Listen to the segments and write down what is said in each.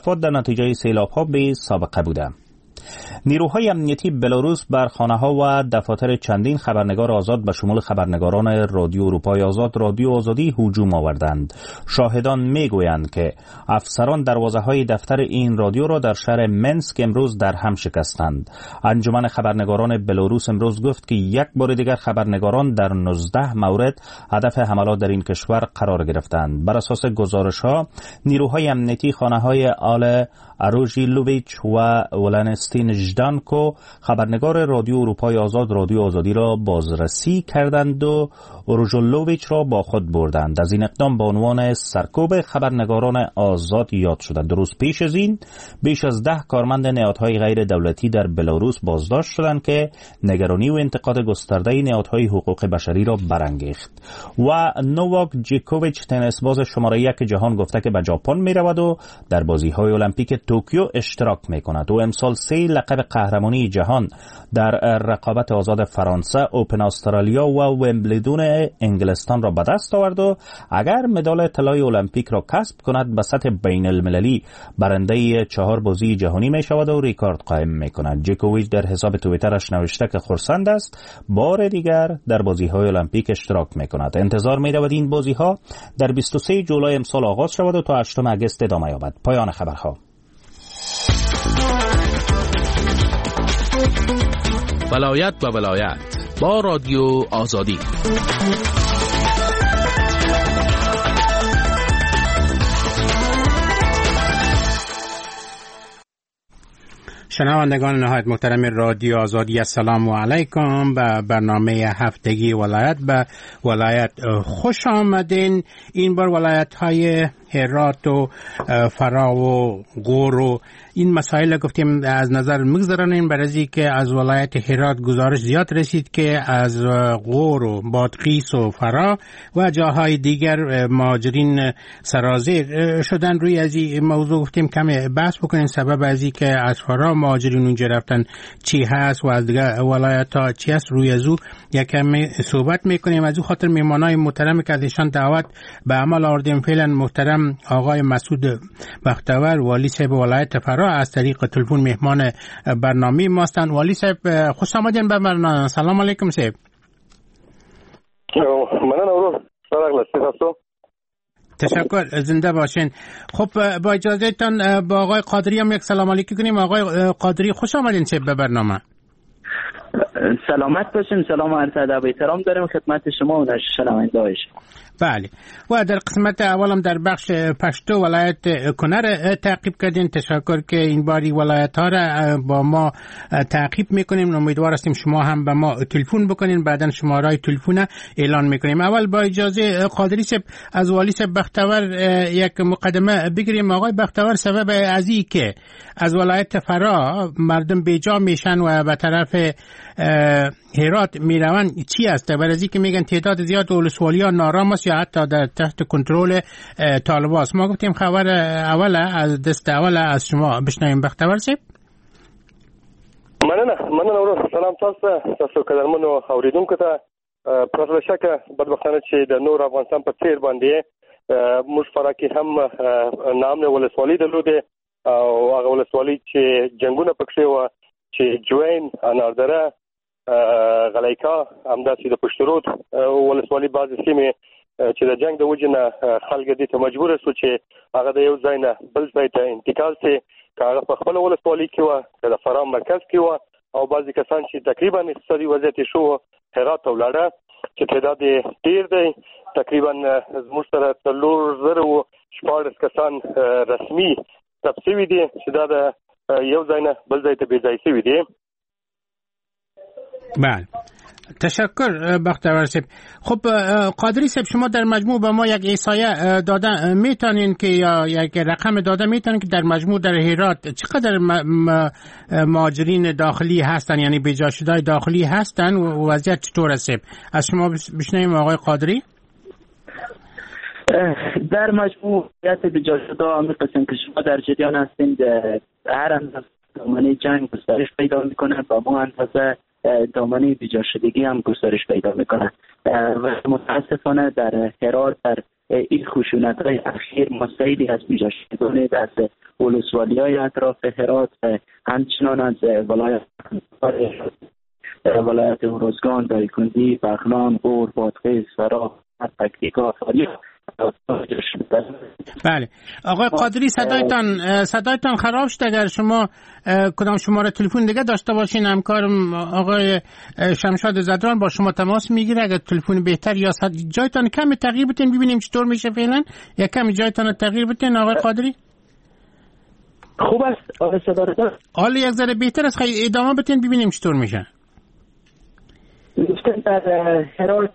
تلفات در نتیجه سیلاب‌ها بی سابقه بوده. نیروهای امنیتی بلاروس بر خانه‌ها و دفاتر چندین خبرنگار آزاد به شمول خبرنگاران رادیو اروپای آزاد، رادیو آزادی هجوم آوردند. شاهدان میگویند که افسران دروازه‌های دفتر این رادیو را در شهر منسک امروز در هم شکستند. انجمن خبرنگاران بلاروس امروز گفت که یک بار دیگر خبرنگاران در 19 مورد هدف حملات در این کشور قرار گرفتند. بر اساس گزارش‌ها نیروهای امنیتی خانه‌های آل اروژیلوویچ و ولنستین ژدانکو خبرنگار رادیو اروپای آزاد، رادیو آزادی را بازرسی کردند و اروژیلوویچ را با خود بردند. از این اقدام به عنوان سرکوب خبرنگاران آزاد یاد شده. دو روز پیش از این بیش از 10 کارمند نهادهای غیر دولتی در بلاروس بازداشت شدند که نگرانی و انتقاد گسترده نهادهای حقوق بشری را برانگیخت. و نوواک جوکوویچ تنیس باز شماره 1 جهان گفته که به ژاپن می‌رود و در بازی‌های المپیک توکیو اشتراک می‌کند. او امسال 3 لقب قهرمانی جهان در رقابت آزاد فرانسه، اوپن استرالیا و ومبلدون انگلستان را به دست آورد و اگر مدال طلای المپیک را کسب کند به سطح بین المللی برنده 4 بازی جهانی می شود و ریکارد قائم می کند. جوکوویچ در حساب توییترش نوشته که خرسند است بار دیگر در بازی های المپیک اشتراک می کند. انتظار می رود این بازی ها در 23 جولای امسال آغاز شود و تا 8 آگوست ادامه یابد. پایان خبرها. ولایت و ولایت با رادیو آزادی. شنوندگان نهایت محترم رادیو آزادی، السلام علیکم. به برنامه هفتگی ولایت به ولایت خوش آمدین. این بار ولایت های هرات و فرا و غور و این مسائل گفتیم از نظر میگذرانیم، برای که از ولایت هرات گزارش زیاد رسید که از غور و بادغیس و فرا و جاهای دیگر مهاجرین سرازیر شدن. روی از این موضوع گفتیم کمی بحث بکنیم، سبب از این که از فرا مهاجرین اونجا رفتن چی هست و از دیگر ولایت ها چی هست، روی از او یک کمی صحبت میکنیم. از او خاطر میمانای محترم که ازشان دعوت به عمل آوردیم فعلا محترم آقای مسعود بختور والی صاحب ولایت فرا از طریق تلفن مهمان برنامه ما هستند. والی صاحب خوش آمدین به برنامه. سلام علیکم صاحب. تشکر، زنده باشین. خب با اجازه تان با آقای قادری هم یک سلام علیکی کنیم. آقای قادری خوش آمدین صاحب به برنامه. سلامت باشین. سلام و عرض ادب و احترام داریم خدمت شما و شنوندگان شما. بله، و در قسمت اولم در بخش پشتو ولایت کنر تعقیب کردین. تشکر که این باری ولایت ها را با ما تعقیب میکنیم. امیدوار هستیم شما هم به ما تلفن بکنین، بعدن شماره تلفن اعلان میکنیم. اول با اجازه قادری صاحب از والی صاحب بختور یک مقدمه بگیریم. آقای بختور، سبب از این که از ولایت فرا مردم بیجا میشن و به طرف هرات میروند چی است؟ برای از این که میگن تعداد زیاد ولسوالی‌ها نارام است یا حتی در تحت کنترل طالبان است. ما گفتیم خبر اول از دست اول از شما بشنویم. بختور صاحب. مننه. سلام تاسو قدرمنو اوریدونکو ته. پرته شکه بدبختانه چې د نور افغانستان په تیر باندې موږ فرا کې هم نام ولسوالۍ درلوده او هغه ولسوالۍ چې جنگونه پکې و چې جوین، اناردره، غلیکا، همداسې د پشترود ولسوالۍ بعضې سیمې چې د جنگ د وجې نه خلک دې ته مجبور شو چې هغه د یو ځای نه بل ځای ته انتقال شي، که هغه په خپله ولسوالۍ کې وه، که د فراه مرکز کې وه، او بعضې کسان چې تقریبا اقتصادي وضعیت یې ښه و هرات ته ولاړه چې تعداد یې ډېر دی. تقریبا زموږ سره 4,014 کسان رسمي ثبت شوي دي چې دا د یو ځای نه بل ځای ته بې ځای شوي دي. بله، تشکر بختور صاحب. خب قادری صاحب، شما در مجموع به ما یک احصایه دادن میتونین که یا یک رقم دادن میتونین که در مجموع در هرات چقدر مهاجرین داخلی هستن، یعنی بیجا شده داخلی هستن و وضعیت چطور است؟ از شما بشنویم آقای قادری. در مجموع وضعیت بیجا شده همین قسم که شما در جریان هستین، هر اندازه دامنه جنگ گسترش پیدا میکنه و ما اندازه دامنه بیجا شدگی هم گسترش پیدا میکنه و متاسفانه در هرات در این خشونت‌های اخیر مستعدی از پیش شدن از ولسوالی‌های اطراف هرات، همچنان از ولایت اروزگان، دایکنډي، بغلان، غور، بادغیس، فراه، پکتیکا، فاریاب. بله آقای قادری، صدایتان خراب شد. اگر شما کدام شماره تلفن دیگه داشته باشین، همکارم آقای شمشاد زدران با شما تماس میگیره. اگر تلفن بهتر یا جایتان کم تغییر بتین ببینیم چطور میشه فعلا، یا کم جایتان تغییر بتین آقای قادری. خوب است آقای صدارتان. حالا یک ذره بهتر است، خیلی ادامه بتین ببینیم چطور میشه. در هرات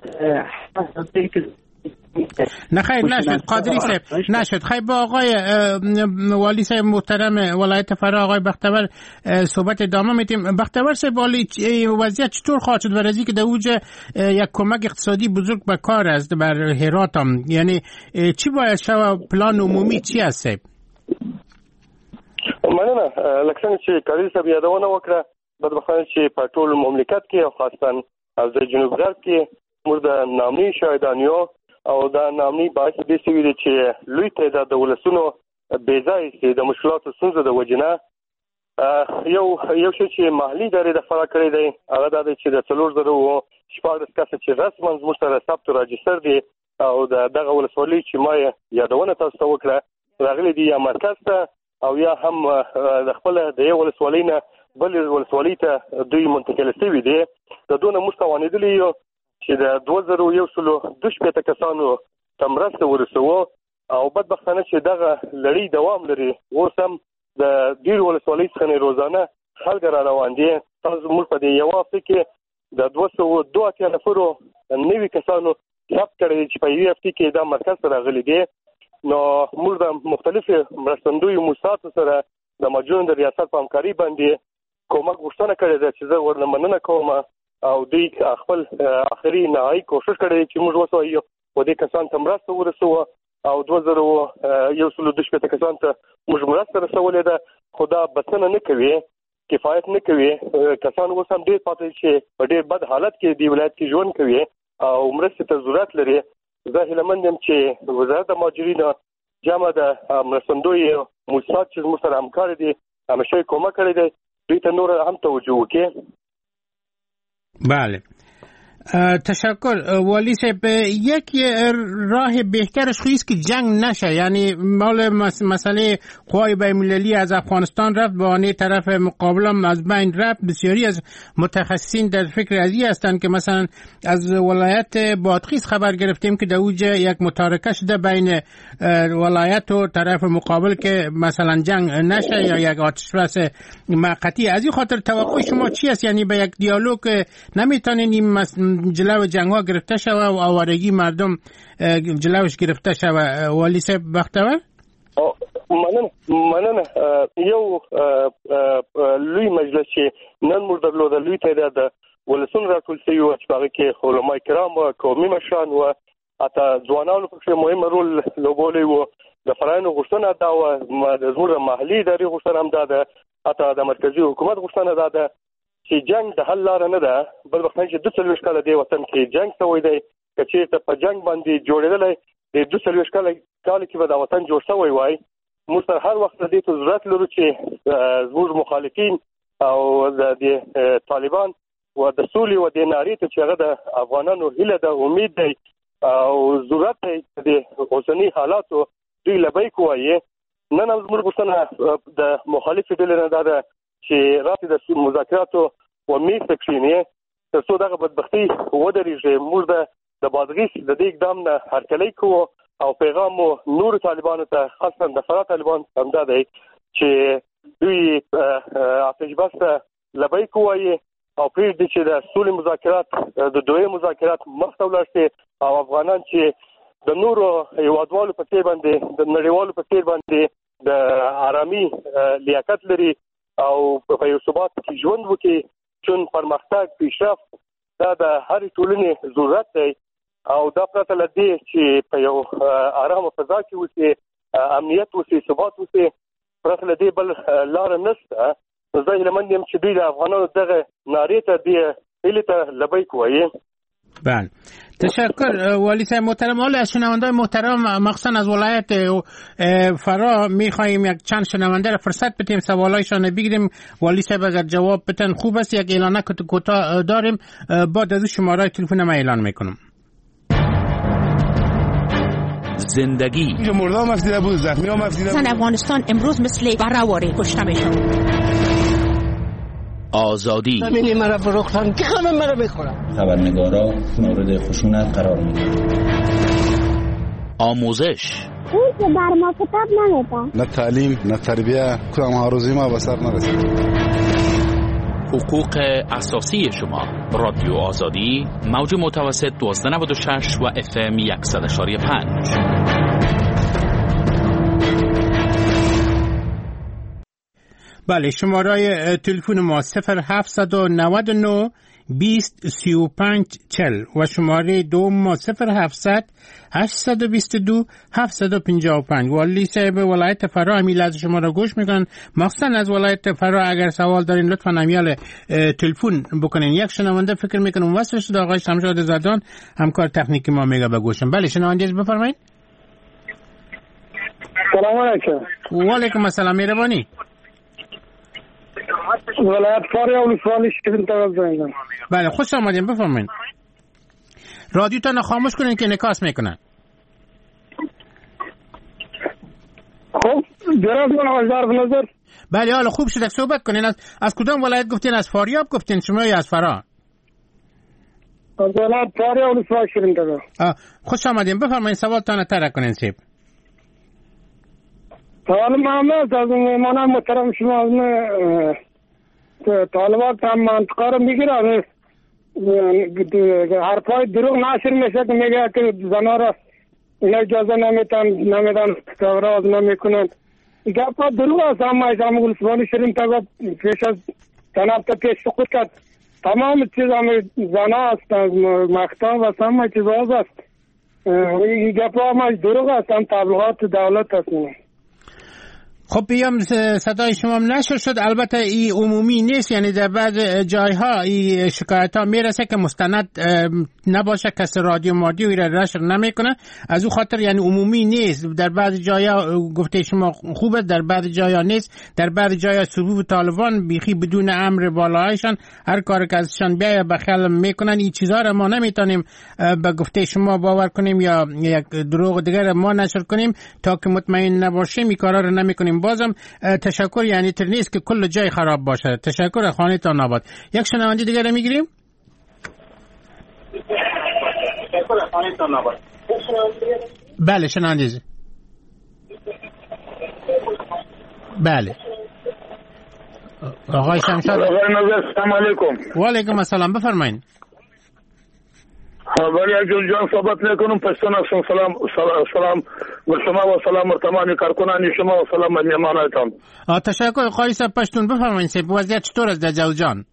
نه خیر نشد قادری صاحب، نشد. خیر با آقای والی صاحب محترم ولایت فرا آقای بختور صحبت ادامه میدیم. بختور صاحب، والی وضعیت چطور خواهد شد برای که در اوج یک کمک اقتصادی بزرگ به کار است بر هرات هم، یعنی چی باید شود؟ پلان عمومی چی است صاحب؟ مننه. لکه څنګه چې قادری صاحب یادونه وکړه، بدبختانه چې په ټول مملکت کې او خاصتا از جنوب غرب کې موږ د نامني شهیدانیو او دا نامني باعث دې شوي دي چې لوی تعداد د ولسونو بې ځایه سي د مشکلاتو ستونزو د وجې نه. یو شی چې محلي ادارې د فرا کړی دی هغه دا دی چې د 4014 کسه چې رسما زموږ سره ثبت او راجستر دي او دغه ولسوالۍ چې ما یادونه تاسو ته وکړه راغلي دي یا مرکز ته او یا هم د خپل د یو ولسوالۍ نه بل ولسوالۍ ته دوی منتقل شوي دي. د دونه موږ توانېدلي یو چې د 2112 کسانو ته مرسته ورسوو او بدبختانه چې دغه لړۍ دوام لري. اوس هم د ډېرو ولسوالۍ څخه روزانه خلک را روان دي. تاسو موږ په دې یو هفته کې د 202 نفرو نوي کسانو ثبت کړی چې په یو هفته کې دا مرکز ته راغلي دي. نو موږ د مختلفو مرستندویو موسساتو سره د مجلس د ریاست په همکاري باندې کومک غوښتنه کړې ده چې زه ورنه مننه کوم او دوی خپل اخري نهایي کوشش کړی چې موږ وسوایو په دې کسان ته مرسته ورسوو او 2012 کسان ته موږ مرسته رسولې ده. خدا بسنه نه کوي، کفایت نه کوي. کسان اوس هم ډېر پاتې چې په ډېر بد حالت کې دی ولایت کې ژوند کوي او مرستې ته ضرورت لري. زه هیله مند یم چې وزارت د مهاجرینو جامع د مرستندوی موسسات چې موږ سره همکار دي همیشه کومک کړی دی، دوی ته نور هم توجه وکړي. بله تشکر والی صاحب. یک راه بهترش خویست که جنگ نشه، یعنی مال مسئله قوای بین‌المللی از افغانستان رفت به آن طرف مقابل هم از بین رفت. بسیاری از متخصصین در فکر ازی هستند که مثلا از ولایت بادغیس خبر گرفتیم که در اوج یک متارکه شده بین ولایت و طرف مقابل که مثلا جنگ نشه یا یک آتش بس موقتی. از این خاطر توقع شما چی است؟ یعنی به یک دیالوگ نمیتونین جلو جنگ ها گرفته شوه و آوارگی مردم جلوش گرفته شوه؟ والی صاحب بختور مننه. یو لوی مجلس چې نن موږ درلوده لوی تعداد ولسونه راټول شوي وو چې هغه کې علما کرام او قومي مشران و حتی ځوانانو پکې مهم رول لوبولی وو. د فرایضو غوښتنه دا و، زموږ محلي ادارې غوښتنه هم دا ده، حتی د مرکزي حکومت غوښتنه دا ده چې جنگ د حل لار نه ده. بل وخت چې 240 کال دی وطن کې جنگ شوی دی، که چېرته په جنگ باندې جوړېدلی د 240 کال کې به دا وطن جوړ شوی وای. موږ سره هر وخت دې ته ضرورت لرو چې زموږ مخالفین او د طالبان و د سولې و د نارې ته چې هغه د افغانانو هیله ده، امید دی او ضرورت دی د اوسني حالاتو دوی لبیک وایي. نن هم زموږ غوښتنه د مخالفې ډلې نه دا ده چې راتې د مذاکراتو و میز ته کښېني تر څو دغه بدبختي ودرېږي. موږ د بادغیس د دې اقدام نه هرکلی کوو او پیغام مو نور طالبانو ته، خاصا د فرا طالبان همدا دی چې دوی آتش بس ته لبیک وایي او پرېږدي چې د سولې مذاکرات د دوی مذاکرات مخته ولاړ شي او افغانان چې د نورو هیوادوالو په څېر باندې د نړیوالو په څېر باندې د آرامي لیاقت لري او په یو ثبات کې ژوند وکړي. چون پرمختګ پیشرفت دا د هرې ټولنې ضرورت دی او دا پرته له دې چې په یو آرامه فضا کې اوسي، امنیت اوسي، ثبات اوسي، پرته له دې بل لاره نشته. زه هیله مند یم چې دوی د افغانانو دغه نارې ته دې هیلې ته لبیک وایي. بله تشکر والی صاحب محترم. حالا از شنونده‌های محترم مخصوصا از ولایت فرا می‌خوایم یک چند شنونده را فرصت بدیم سوالایشان بگیریم. والی صاحب اگر جواب بدن خوب است. یک اعلانه کوتاه داریم بعد از شماره تلفن ما اعلان میکنم. زندگی اینجا مردم مفدیده بود، زخمی ها مفدیده بود. افغانستان امروز مثل برآوری کشته میشن. آزادی زمینی مرا فروختن که همه مرا میخورن. خبرنگارا مورد خشونت قرار میگیرن. آموزش اون که بر ما کتاب نمیدن. نه تعلیم نه تربیه کدام آرزوی ما به سر نرسید. حقوق اساسی شما. رادیو آزادی موج متوسط 1296 و FM 100.5. بله شماره تلفن ما 0799 20 35 40 و شماره دوم ما 0700 822 755. والی صاحب ولایت فرا امیل از شما را گوش میکنن. مخصوصا از ولایت فرا اگر سوال دارین لطفا امیال تلفن بکنین. یک شنونده فکر میکنم وصل شده آقای شمشاد زدان همکار تکنیکی ما میگه بگوشم. بله شنونده بفرمایید. سلام علیکم. و علیکم السلام مهربانی. ولایت فاریا ولسوالی شیرین تاغ زنگم. بله خوش آمدین بفرمایید. رادیوتان خاموش کنین که انعکاس میکنن. خب جناب من آزار بنظر. بله حالا خوب شد صحبت کنین. از کدام ولایت گفتین؟ از فاریاب گفتین شما یا از فرا؟ از ولایت فاریا ولسوالی شیرین تاغ. خوش آمدین بفرمایید سوالتان طرح کنین سیب. سوال محمد از مهمانان محترم شما طالبات هم منطقه رو میگیرن حرفای دروغ نشر میشه که میگه که زنا را اینا اجازه نمیدن راز نمیکنن. گپا دروغ است. هم ولسوالی شیرین تاغ پیش از جناب تا پیش سقوط کرد تمام چیز هم زنا است از مختام و همه چیز است. این گپا هم دروغ است. هم تبلیغات دولت است. خب بیام صدای شما نشر شد. البته این عمومی نیست یعنی در بعض جایها این شکایت ها میرسه که مستند نباشه کسی رادیو مادیو را نشر نمیکنه از او خاطر یعنی عمومی نیست. در بعض جایا گفته شما خوبه در بعض جایا نیست. در بعض جایا صبوب طالبان بیخی بدون امر بالایشان هر کار که ازشان بیایه بخل میکنن. این چیزها را ما نمیتونیم به گفته شما باور کنیم یا یک دروغ دیگر ما نشر کنیم تا که مطمئن نباشیم این کارا رو نمیکنیم. بازم تشکر یعنی تر نیست که کل جای خراب باشه. تشکر خانه تا ناباد. یک شنونده دیگه رو میگیریم. بله شنونده. بله آقای شمشاد. السلام علیکم. و علیکم السلام بفرمایید. ولی اجل جان صحبت نکنم پشتون هستم. سلام به شما و سلام تمامی کارکنان شما و سلام مهمانانتان. تشکر آقای صاحب پشتون بفرمایید. وضعیت چطور است در جوزجان؟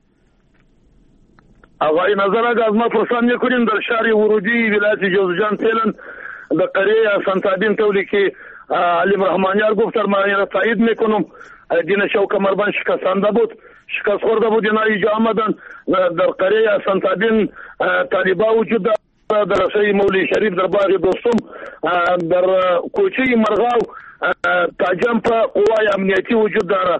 آقای نظر از ما پرسان میکنیم در شهر ورودی ولایت جوزجان فعلا در قریه سنتادین تولی که علی رحمانیار گفت ما را تایید میکنم. دین شو کمربند شکستنده بود شکست خورده بود اینا اینجا آمدن در قریه سنتادین طالبا وجود در رسای مولی شریف در باغ دوستم در کوچه مرغاو تاجمپ قوای امنیتی وجود داره.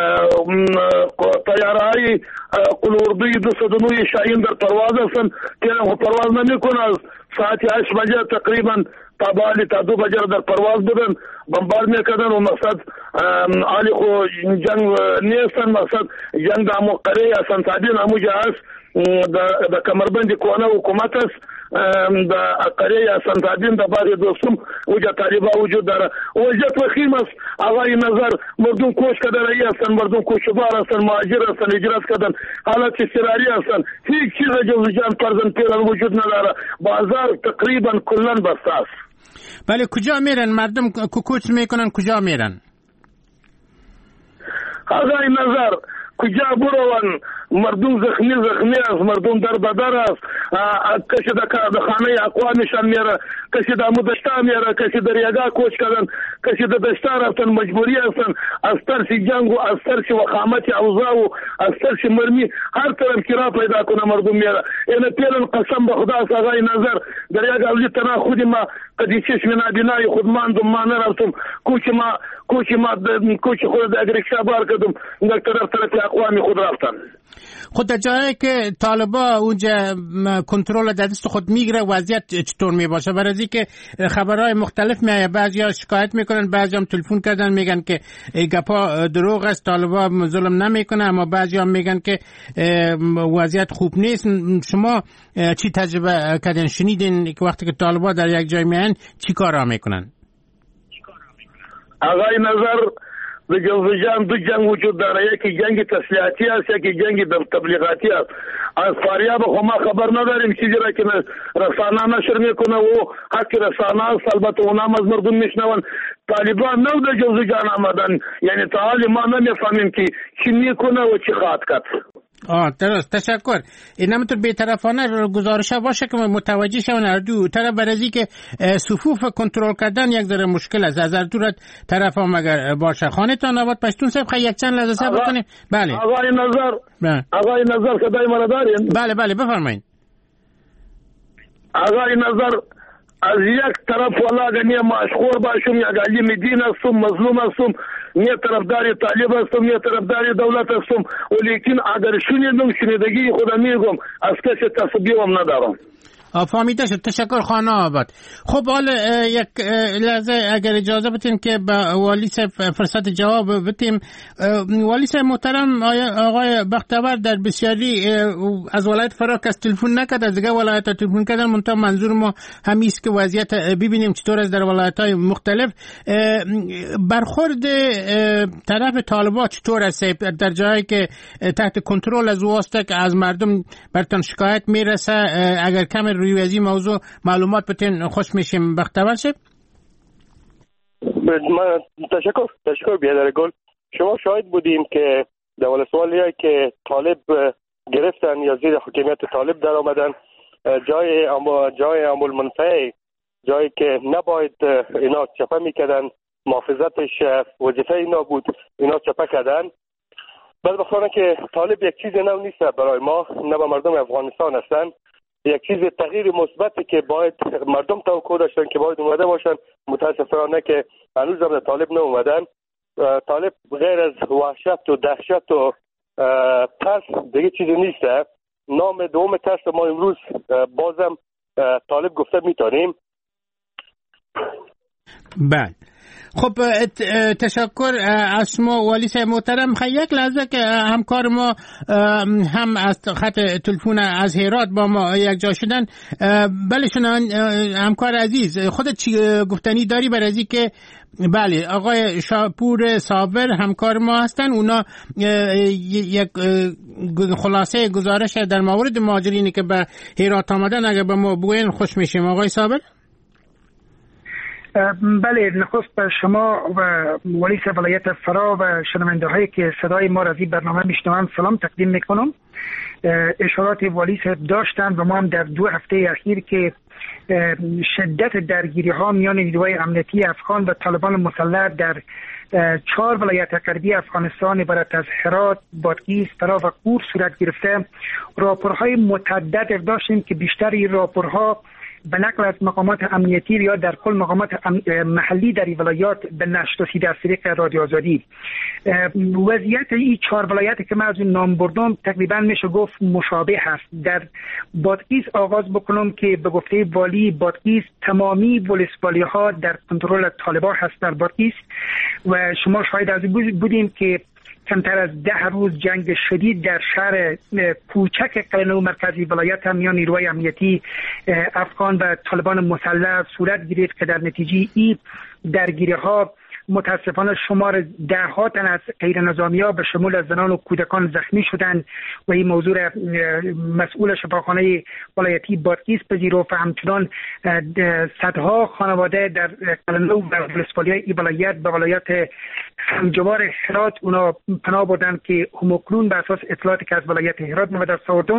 طیاره‌های قلوردوی 209 شاهین در پرواز هستند که پرواز نمیکنه. از ساعت 8 بجه تقریبا تابالی تا 2 بجه در پرواز بودن بمبار میکردن و مقصد عالی خو جنگ نیستن. مقصد جنگ در قریه سنتادین همو جهاز در کمربند کوانه حکومت است. در قریه سنتادین در باغ دوستم وجه طالبا وجود داره. وضعیت وخیم است. آقای نظر مردم کوش کده رایی هستن مردم کوشبار هستن مهاجر هستن هجرت کردن حالت اضطراری هستن. هیچ چیز جوزجان فرزند پیران وجود نداره. بازار تقریبا کلن بسته است. بله کجا میرن مردم کوچ میکنن کجا میرن؟ آقای نظر کجا بروان مردم زخمی است مردم در بدر است کسی در خانه اقوامشان میره، کسی در مدشتا میره، کسی در یگا کوچ کردن، کسی در دشتا رفتن، مجبوری هستن از ترس جنگ و از ترس وخامت اوضاع و از ترس مرمی هر طرف کرا پیدا کنه مردم میره. این پیلن قسم به خدا است آقای نظر در یک اولی تنها خودی ما قدی چشم نابینای خود ماندم، ما نرفتم کوچ خود در رکشا بار کردم در طرف اقوام خود رفتن. خود در جایی که طالبا اونجا کنترل در دست خود میگیره وضعیت چطور میباشه؟ برای از اینکه خبرهای مختلف میایه، بعضیا شکایت میکنن، بعضیا هم تلفن کردن میگن که گپا دروغ است، طالبا ظلم نمیکنه، اما بعضیا هم میگن که وضعیت خوب نیست. شما چی تجربه کردین، شنیدین که وقتی که طالبا در یک جای میان چی کارا میکنن؟ آقای نظر در جنگ دو جنگ وجود داره، یکی جنگ تسلیحاتی است، یکی جنگ تبلیغاتی است. از فاریاب ما خبر نداریم چیزی را که رسانه نشر میکنه و حق رسانه است، البته اونم از مردم میشنون. طالبان نو در جنگ آمدن، یعنی تعالی ما نمیفهمیم که چی میکنه و چی خواهد کرد. درست، تشکر. این همونطور بی‌طرفانه گزارش باشه که متوجه شون هر دو طرف برای که صفوف کنترل کردن یک ذره مشکل است. از هر دو طرف هم اگر باشه. خانه‌تان آباد پشتون صاحب یک چند لحظه صبر کنیم. بله. آقای نظر صدای مرا دارین؟ بله بفرمایید. آقای نظر از یک طرف والله نیم مشغول باشم، یک عالم دین هستم، مظلوم هستم، نه طرفدار طالب هستم نه طرفدار دولت هستم، ولیکن اگر شنیدم شنیدگی خودم میگم، از کسی تصبیه هم ندارم. فهمیده شد. تشکر خانه آباد. خب حالا یک لحظه اگر اجازه بدین که با والی صاحب فرصت جواب بدیم. والی صاحب محترم، آقای بختیور در بسیاری از ولایت فراکس تلفن نکرد، از دیگه ولایت ها تلفن کردن، منتها منظور ما همیست که وضعیت ببینیم چطور است در ولایت های مختلف. برخورد طرف طالبا چطور است در جایی که تحت کنترل از واسطه که از مردم برتون شکایت میرسه؟ اگر کم روی از این موضوع معلومات بتین خوش میشیم. بختیور صاحب. تشکر بیادر گل. شما شاهد بودیم که در ولسوالی‌هایی که طالب گرفتن یا زیر حکومت طالب در آمدن، جای عمل منفعه، جایی که نباید اینا چپه میکردن، محافظتش وظیفه اینا بود، اینا چپه کردن. بدبختانه که طالب یک چیز نو نیست برای ما، نه به مردم افغانستان هستن. یک چیز تغییر مثبتی که باید مردم توقع داشتن که باید اومده باشن، متاسفانه که هنوز هم طالب نومدن. طالب غیر از وحشت و دهشت و ترس دیگه چیزی نیست. نام دوم ترس ما امروز بازم طالب گفته میتونیم. بله. خب تشکر از شما والی صاحب محترم. یک لحظه که همکار ما هم از خط تلفن از هرات با ما یک جا شدن. بله شنان همکار عزیز، خودت چی گفتنی داری برای از که بله آقای شاپور صابر همکار ما هستن، اونا یک خلاصه گزارش در مورد مهاجرینی که به هرات آمدن اگر به ما بگوین خوش میشیم. آقای صابر. بله، نخست به شما و والی ولایت فرا و شنونده هایی که صدای ما را از این برنامه میشنوند سلام تقدیم میکنم. اشارات والی صاحب داشتند و ما هم در 2 هفته اخیر که شدت درگیری ها میان نیروهای امنیتی افغان و طالبان مسلح در 4 ولایت غربی افغانستان عبارت از هرات، بادغیس، فرا و قور صورت گرفته، راپورهای متعدد داشتیم که بیشتر این راپورها به نقل از مقامات امنیتی یا در کل مقامات محلی در این ولایات به نشر رسیده از طریق رادیو آزادی. وضعیت این 4 ولایت که من از اون نام بردم تقریبا میشه گفت مشابه هست. در بادغیس آغاز بکنم که به گفته والی بادغیس تمامی ولسوالی ها در کنترل طالبان هست در بادغیس و شما شاهد از بودیم که کمتر از 10 روز جنگ شدید در شهر کوچک قلنو مرکزی ولایت هم میان نیروهای امنیتی افغان و طالبان مسلح صورت گرفت که در نتیجه این درگیری ها متاسفانه شمار 10 تن از غیر نظامی ها به شمول از زنان و کودکان زخمی شدند و این موضوع مسئول شفاخانه ولایتی بادغیس پذیرفت و همچنان صدها خانواده در قلنو و ولسوالی های ولایت به ولایت همجوار هرات اونا پناه بردن که همکنون به اساس اطلاعاتی که از ولایت هرات ما دست آوردن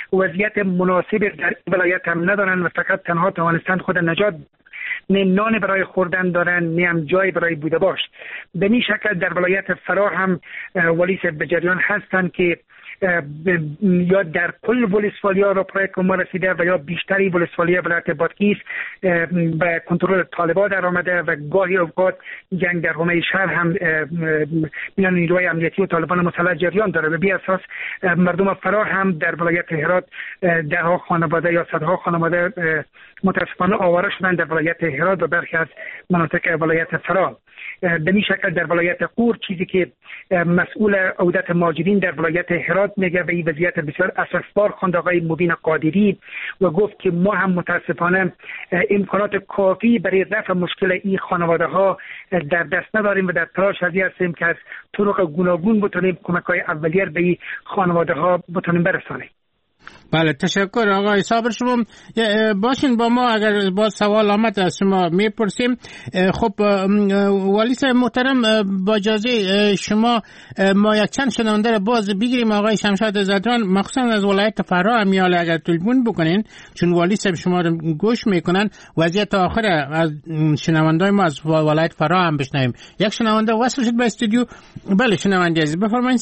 وضعیت مناسب در ولایت هم ندارن و فقط تنها توانستند خود نجات نه نان برای خوردن دارن نه هم جای برای بوده باش. به این شکل در ولایت فرا هم والی صاحب به جریان هستند که یا در کل ولسوالیا را پروژه ما رسیده و یا بیشتری ولسوالیا ولایت بادغیس به کنترل طالبان در آمده و گاهی اوقات جنگ در حومه شهر هم میان نیروهای امنیتی و طالبان مسلح جریان داره. به بی اساس مردم فرا هم در ولایت هرات دهها خانواده یا صدها خانواده متاسفانه آواره شدن در ولایت هرات و برخی از مناطق ولایت فرا. به این شکل در ولایت قور چیزی که مسئول عودت مهاجرین در ولایت هرات میگه و این وضعیت بسیار اسفبار خواند آقای مبین قادری و گفت که ما هم متاسفانه امکانات کافی برای رفع مشکل این خانواده ها در دست نداریم و در تلاش هستیم که از طرق گوناگون بتونیم کمک‌های اولیه به این خانواده ها بتونیم برسانیم. بله تشکر آقای صابر. شما باشین با ما اگر با سوال آمد از شما میپرسیم. خب والی صاحب محترم با اجازه شما ما یک چند شنونده را باز بگیریم. آقای شمشاد زدران مخصوصا از ولایت فرا امیال اگر تلفن بکنین چون والی صاحب شما را گوش میکنن وضعیت آخر از شنوندای ما از ولایت فرا هم بشنویم. یک شنونده وصل شد به استودیو. بله شنونده عزیز بفرمایید.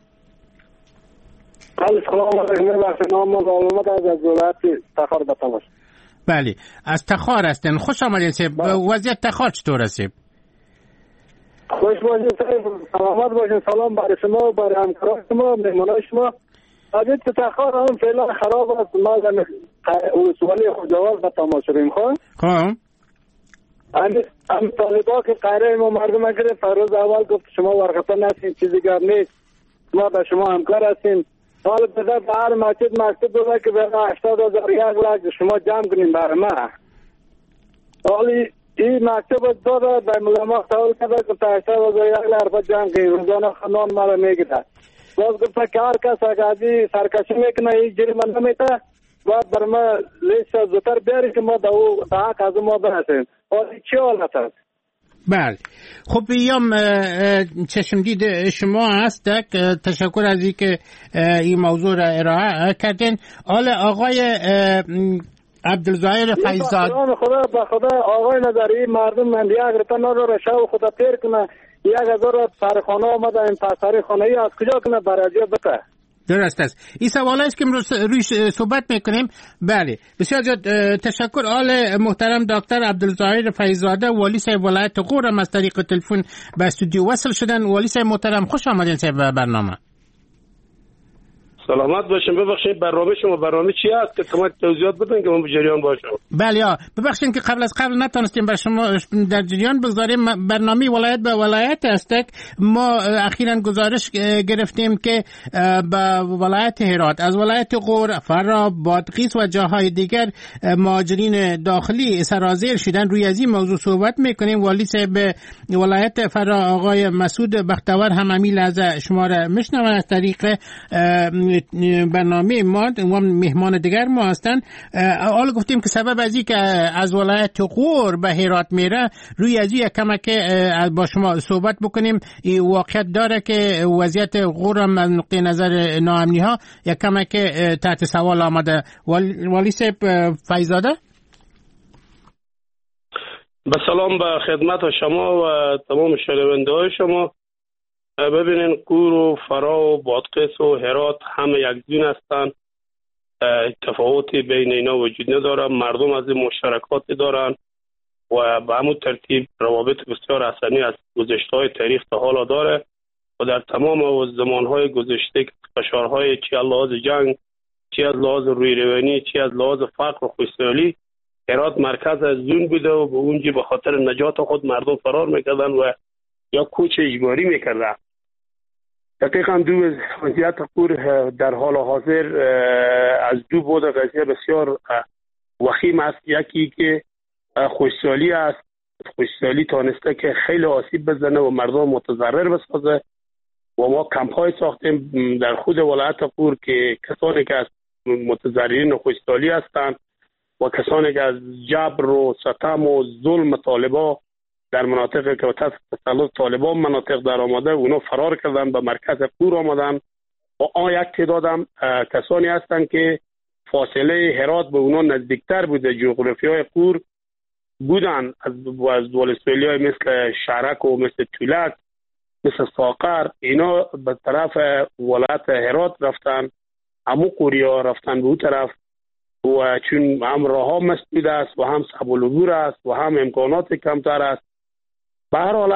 بله از تخار هستن. خوش آمدین سیب. وضعیت تخار چطور است سیب؟ خوش باشین سیب. سلامت باشین. سلام برای شما و برای همکاران شما مهمانان شما. وضعیت تخار هم فعلا خراب است. ما در ولسوالی خوجاوال به تماس شدیم. خب هم طالبا که قهره ما مردم کرده فروز اول گفت شما ورقتا نستین چیزی گر نیست ما به شما همکار هستیم. حالا بذار به هر مسجد مکتوب بوده که به 80,000 یک لک شما جمع کنیم برای ما. حالی این مکتوب داده به ملما سوال کرده که تا 80,000 یک لک جمع کنیم روزانه خانان مرا میگیره. باز گفته که هر کس اگه سرکشی میکنه این جریمه نمیته باید بر ما لیست زودتر بیاری که ما در حق از ما برسیم. حالی چی حالت است؟ بله خب بیام چشمدید شما هست. تشکر از این که این موضوع را ارائه کردین. حالا آقای عبدالظاهر فیضزاده خدا به خدا آقای نظری مردم من یک رتن رو شو خدا پیر کنه 1000 سرخانه آمده این پسری خانه ای از کجا کنه برای بته. درست است. این سوال است که امروز رویش صحبت میکنیم. بله بسیار زیاد تشکر. آل محترم دکتر عبدالظاهر فیضزاده والی صاحب ولایت قور هم از طریق تلفن به استودیو وصل شدن. والی صاحب محترم خوش آمدین صاحب به برنامه. سلامت باشین. ببخشید برنامه شما برنامه چی است که کمک توضیحات بدین که من به جریان باشم. بله ببخشید که قبل از قبل نتونستیم بر شما در جریان بگذاریم. برنامه ولایت به ولایت است. ما اخیراً گزارش گرفتیم که به ولایت هرات از ولایت قور فرا بادغیس و جاهای دیگر مهاجرین داخلی سرازیر شدن. روی از این موضوع صحبت میکنیم. والی صاحب ولایت فرا آقای مسعود بختور هم امیل از شما را میشنون از طریق برنامه ما و مهمان دیگر ما هستن. حالا گفتیم که سبب از این که از ولایت قور به هرات میره روی از این کمک با شما صحبت بکنیم. این واقعیت داره که وضعیت قور هم از نقطه نظر ناامنی ها یک کمک تحت سوال آمده. والی صاحب فیضزاده با سلام به خدمت شما و تمام شنونده های شما. ببینین قور و فرا و بادغیس و هرات همه یک دین هستند. تفاوتی بین اینا وجود نداره. مردم از این مشترکات دارن و به همون ترتیب روابط بسیار حسنی از گذشته‌های تاریخ تا حالا داره و در تمام زمانهای گذشته فشارهای چی از لحاظ جنگ چی از لحاظ روی روانی چی از لحاظ فقر و خوشحالی هرات مرکز از دون بوده و به اونجا به خاطر نجات خود مردم فرار میکردن و یا کوچ اجباری میکردن. دقیقا دو وضعیت قور در حال حاضر از دو بود قضیه بسیار وخیم است. یکی که خوشحالی است. خوشحالی تانسته که خیلی آسیب بزنه و مردم متضرر بسازه و ما کمپ های ساختیم در خود ولایت قور که کسانی که از متضررین خوشحالی هستند و کسانی که از جبر و ستم و ظلم طالبا در مناطق که تحت تسلط طالبان مناطق در آمده اونا فرار کردن به مرکز قور آمدن و یک تعداد هم کسانی هستند که فاصله هرات به اونا نزدیکتر بوده، جغرافیای قور بودن از ولسوالی‌های مثل شرک و مثل تولک، مثل ساقر، اینا به طرف ولایت هرات رفتن، همو قوریا رفتن به اون طرف و چون هم راه ها مسدود است و هم صعب العبور است و هم امکانات کمتر است. به هر حالت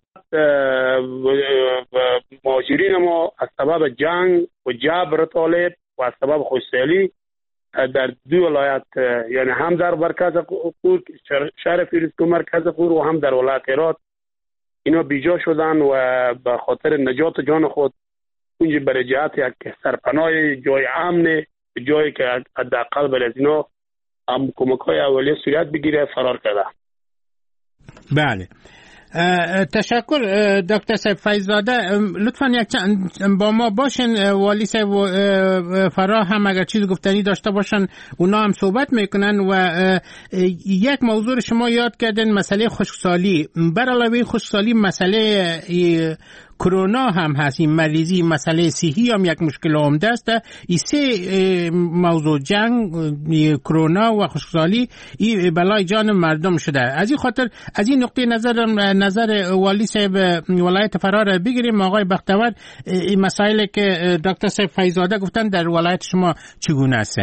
مهاجرین ما از سبب جنگ و جبر طالب و از سبب خوشحالی در دو ولایت، یعنی هم در مرکز قور شهر فیروزکوه مرکز قور و هم در ولایت هرات، اینا بیجا شدن و به خاطر نجات جان خود اونجا برای جهت یک سرپناه جای امنه، جایی که حداقل برای از اینا هم کمک‌های اولیه صورت بگیره فرار کرده. بله، تشکر دکتر صاحب فیض‌زاده. لطفاً یک با ما باشین، والی صاحب فرا هم اگر چیز گفتنی داشته باشن اونا هم صحبت میکنن. و یک موضوع شما یاد کردن، مسئله خشکسالی. بر علاوه خشکسالی مسئله کرونا هم هست، این مریضی، مسئله صحی هم یک مشکل عمده است. این سه موضوع، جنگ، کرونا و خشکسالی، این بلای جان مردم شده. از این خاطر از این نقطه نظر والی صاحب ولایت فرا را بگیریم. آقای بختور، این مسائلی که دکتر صاحب فیض‌زاده گفتن در ولایت شما چگونه است؟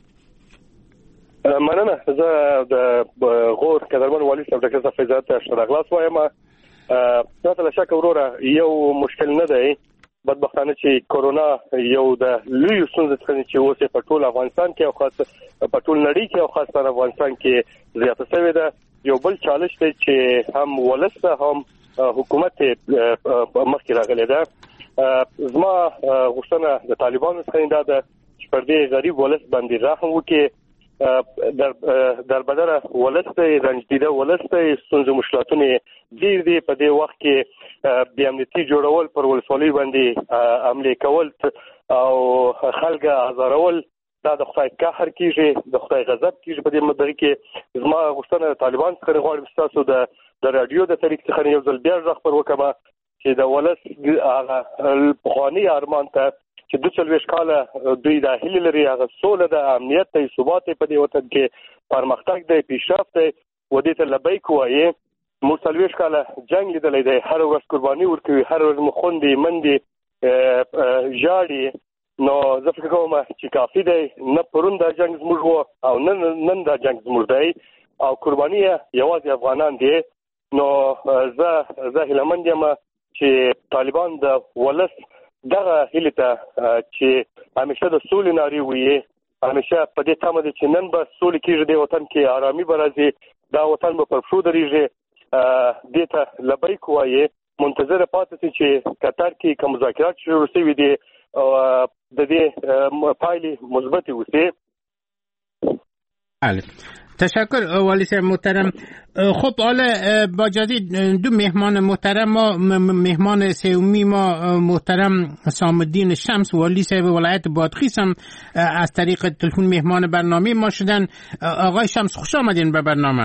مننه. زه د غور کدرمن والی صاحب دکتر صاحب فیض‌زاده شرغلاس وایم. تاسو له شک وروره یو مشکل نه دی، بدبختانه چې کورونا یو د لوی ستونزې څخه چې اوس په ټول افغانستان کې او خاص په ټول نړۍ کې او خاص په افغانستان کې زیاته شوې ده. یو بل چالش دی چې هم ولس هم حکومت مخکې راغلی ده. زما غوښتنه د طالبانو څخه دا ده چې پر دې غریب ولس باندې رحم وکړي. در بدره ولس ته رنج دیده ولس ته ستونزې مشکلاتونه ډېر دي. په دې وخت کې بې امنیتي جوړول، پر ولسوالۍ باندې حملې کول او خلک ازارول، دا د خدای قهر کیږي، د خدای غضب کیږي. په دې مدعي کې زما غوښتنه طالبان څخه غواړم تاسو د رادیو د طریق څخه یو ځل بیا ځخ پر وکړه چې د ولس هغه پخوانی ارمان ته چې 42 کاله دوی د هیله لري، هغه سوله د امنیت ته ثبات په دې وطن کې پرمختګ دی، پیشرفت دی و دې ته لبیک وایي. موږ 40 کاله جنگ لیدلی دی، هر ورځ قرباني ورکوي، هر ورځ مخوندې مندې ژاړي. نو زه فکر کوم چې کافي دی. نه پرون دا جنگ زموږ و او نن دا جنگ زموږ دی او قرباني یوازې افغانان دي. نو زه هیلهمند یم چې طالبان د ولس دغه هیله ته چې همیشه د سولې نارې وي، همیشه په دې تمه دي چې نن به سولې کېږي، د وطن کې آرامي به راځي، دا وطن به پر پښو درېږي. دې ته لبیک وایي، منتظر پاتې شي چې قطر کې کوم مذاکرات شروع شوي دي او د دې پایلې مثبتې وشي. بله، تشکر والی صاحب محترم. خب حالا با جدید دو مهمان محترم ما، مهمان سومی ما محترم صامدین شمس والی صاحب ولایت بادغیس هم از طریق تلفن مهمان برنامه ما شدن. آقای شمس خوش آمدین به برنامه.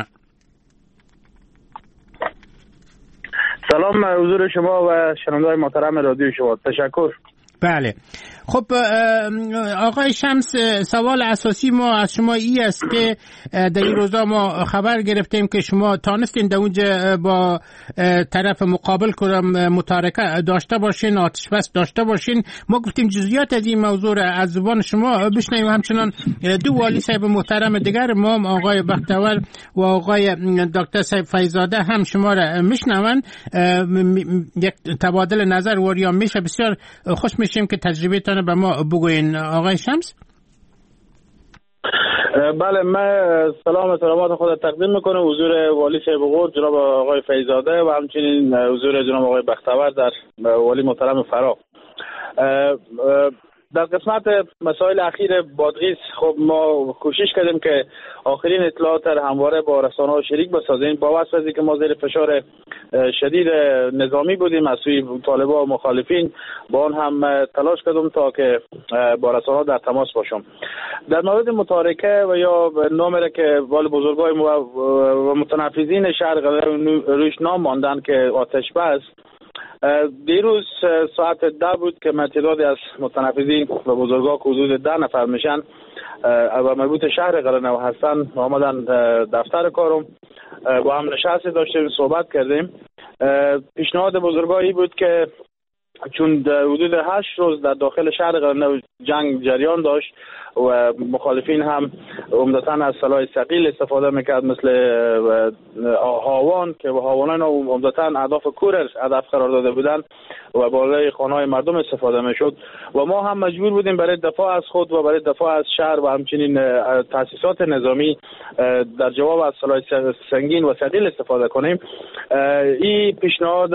سلام حضور شما و شنونده‌های محترم رادیو شما. تشکر. بله، خب آقای شمس، سوال اساسی ما از شما ای است که در این روزا ما خبر گرفتیم که شما تانستین در اونجا با طرف مقابل متارکه داشته باشین، آتش بس داشته باشین. ما گفتیم جزئیات از این موضوع را از زبان شما بشنویم. همچنان دو والی صاحب محترم دیگر ما، آقای بختور و آقای دکتر صاحب فیض‌زاده هم شما را میشنون. یک تبادل نظر وریا میشه. بسیار خوش میشیم که تجربه تان به ما بگوین. آقای شمس. بله، من سلام سلامات خود تقدیم میکنم حضور والی صاحب غور جناب آقای فیض‌زاده و همچنین حضور جناب آقای بختور در والی محترم فرا. در قسمت مسائل اخیر بادغیس خب ما کوشش کردیم که آخرین اطلاعات را همواره با رسانه‌ها شریک بسازیم. با وجه از اینکه ما زیر فشار شدید نظامی بودیم از سوی طالبان و مخالفین، با آن هم تلاش کردم تا که با رسانه‌ها در تماس باشم. در مورد متارکه و یا نامره که وال بزرگای و متنفذین شهر روش نام ماندن که آتش بس، دیروز ساعت 10 بود که تعدادی از متنفذین و بزرگان که حدود 10 نفر میشن و مربوط شهر قلعه‌نو هستن آمدن دفتر کارم با هم نشست داشتیم صحبت کردیم. پیشنهاد بزرگایی بود که چون حدود 8 روز در داخل شهر قلعه‌نو جنگ جریان داشت و مخالفین هم عمدتاً از سلاح ثقیل استفاده میکرد مثل هاوان که هاوانان عمدتاً اهداف کورر هدف قرار داده بودن و بالای خانه‌های مردم استفاده میشد و ما هم مجبور بودیم برای دفاع از خود و برای دفاع از شهر و همچنین تاسیسات نظامی در جواب از سلاح سنگین و ثقیل استفاده کنیم. این پیشنهاد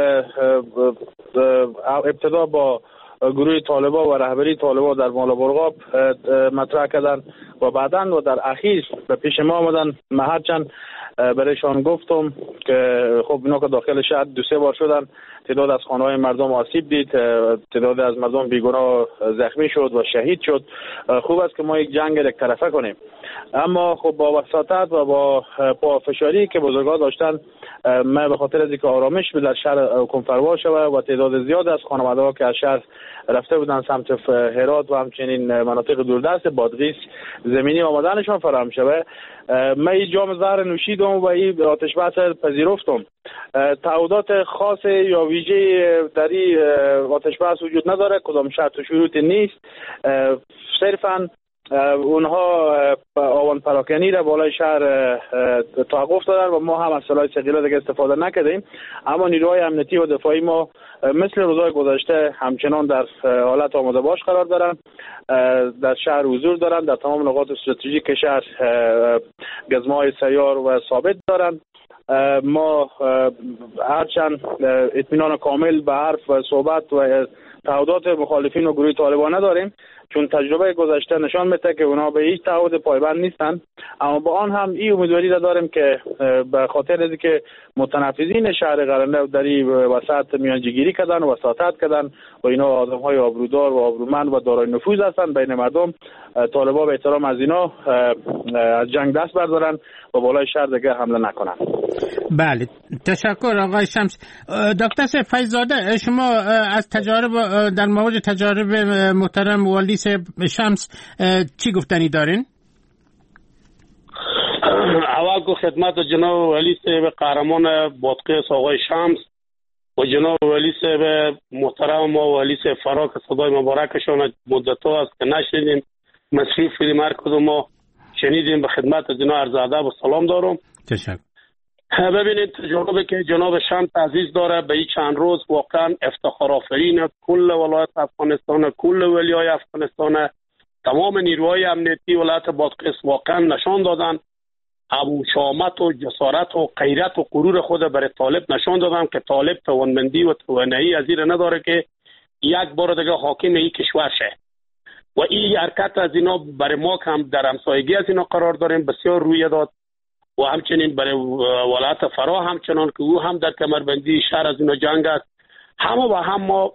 ابتدا با گروه طالبان و رهبری طالبان در مالا برغاب مطرح کردن و بعداً و در اخیر به پیش ما آمدن. من هرچند برایشان گفتم که خب اینا که داخل شهر 2-3 بار شدن، تعداد از خانه‌های مردم آسیب دید، تعداد از مردم بیگناه زخمی شد و شهید شد. خوب است که ما یک جنگ یک طرفه کنیم، اما خب با وساطت و با پافشاری که بزرگان داشتن ما به خاطر از اینکه آرامش به در شهر حکم فرما شود و تعداد زیاد از خانواده‌ها که از شهر رفته بودن سمت هرات و همچنین مناطق دوردست بادغیس زمینی آمدنشان فراهم شود، من این جام زهر نوشیدم و این آتش بس پذیرفتم. تعهدات خاص یا ویژه در این آتش بس وجود نداره، کدام شرط و شروط نیست، صرفاً اونها آوان پراکنی را بالای شهر توقف دادن و ما هم از سلاح ثقیل دیگه استفاده نکردیم. اما نیروهای امنیتی و دفاعی ما مثل روزهای گذشته همچنان در حالت آماده باش قرار دارن، در شهر حضور دارن، در تمام نقاط استراتژیک شهر گزمه‌های سیار و ثابت دارن. ما هرچند اطمینان کامل به حرف و صحبت و تعهدات مخالفین و گروه طالبان نداریم، چون تجربه گذشته نشان میده که اونا به هیچ تعهد پایبند نیستن، اما با آن هم این امیدواری داریم که به خاطر از که متنفذین شهر قلعه‌نو در این وسط میانجیگیری کردن و وساطت کردن و اینا آدم‌های آبرودار و آبرومند و دارای نفوذ هستن بین مردم، طالبان به احترام از اینا از جنگ دست بردارن و بالای شهر دیگه حمله نکنن. بله، تشکر آقای شمس. دکتر فیض‌زاده، شما از تجارب در مورد تجارب محترم والی شمس چی گفتنی دارین؟ اول که خدمت جناب والی صاحب قهرمان بادغیس آقای شمس و جناب والی صاحب محترم ما والی صاحب فرا که صدای مبارکشان مدت‌ها است که نشنیدیم، مصرف مرکز ما شنیدیم، به خدمت جناب عرض ادب و سلام دارم. تشکر. ببینید تجربه که جناب شمس عزیز داره به این چند روز واقعا افتخار آفرین کل ولایت افغانستان، کل ولیای افغانستان، تمام نیروهای امنیتی ولایت بادغیس واقعا نشان دادن، ابو شامت و جسارت و غیرت و غرور خود برای طالب نشان دادن که طالب توانمندی و توانایی از این نداره که یک بار دیگه حاکم این کشور شه و این حرکت از اینا برای ما که هم در همسایگی از اینا قرار داریم بسیار روی داد و همچنین برای ولایت فرا همچنان که او هم در کمربندی شهر از اینا جنگ است، همه و هم ما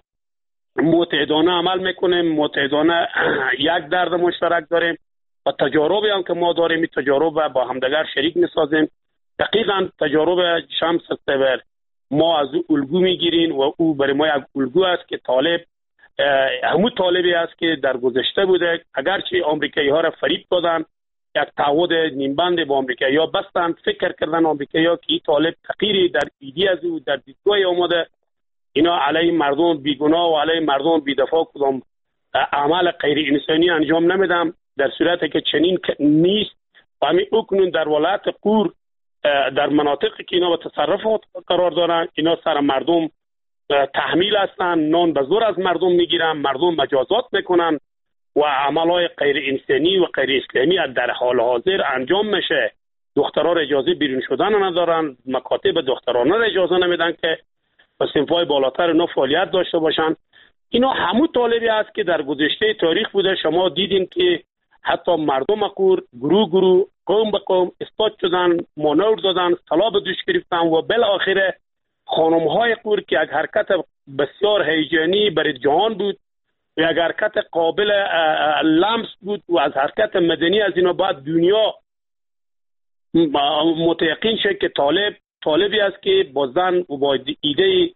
متحدانه عمل میکنیم، متحدانه یک درد مشترک داریم و تجاربی هم که ما داریم این تجارب با همدیگر شریک میسازیم. دقیقاً تجارب شمس استبر ما از او الگو میگیریم و او برای ما یک الگو است که طالب همون طالبی است که در گذشته بوده، اگرچه آمریکایی ها را فریب دادن، یک تعهد نیمبند با آمریکایی ها بستند، فکر کردن آمریکایی ها که این طالب تغییری در ایدی از او در دیدگاه آمده، اینا علیه مردم بیگناه و علیه مردم بی‌دفاع کدام عمل غیر انسانی انجام نمیدم، در صورتی که چنین نیست. و همین اکنون در ولایت قور در مناطقی که اینا به تصرفات قرار دارن، اینا سر مردم تحمیل هستن، نان به زور از مردم میگیرن، مردم مجازات میکنن و عملهای غیر انسانی و غیر اسلامی در حال حاضر انجام میشه. دخترها اجازه بیرون شدن ندارن، مکاتب دخترانه اجازه نمیدن که به صنف‌های بالاتر اینا فعالیت داشته باشن. اینا همون طالبی است که در گذشته تاریخ بوده. شما دیدین که حتی مردم قور گروه قوم به قوم استاد شدن، مانور دادن، سلاح به دوش گرفتن و بالاخره خانم‌های قور که یک حرکت بسیار هیجانی برای جهان بود، یک حرکت قابل لمس بود و از حرکت مدنی از اینا باید دنیا متیقن شه که طالبی است که با زن و با ایده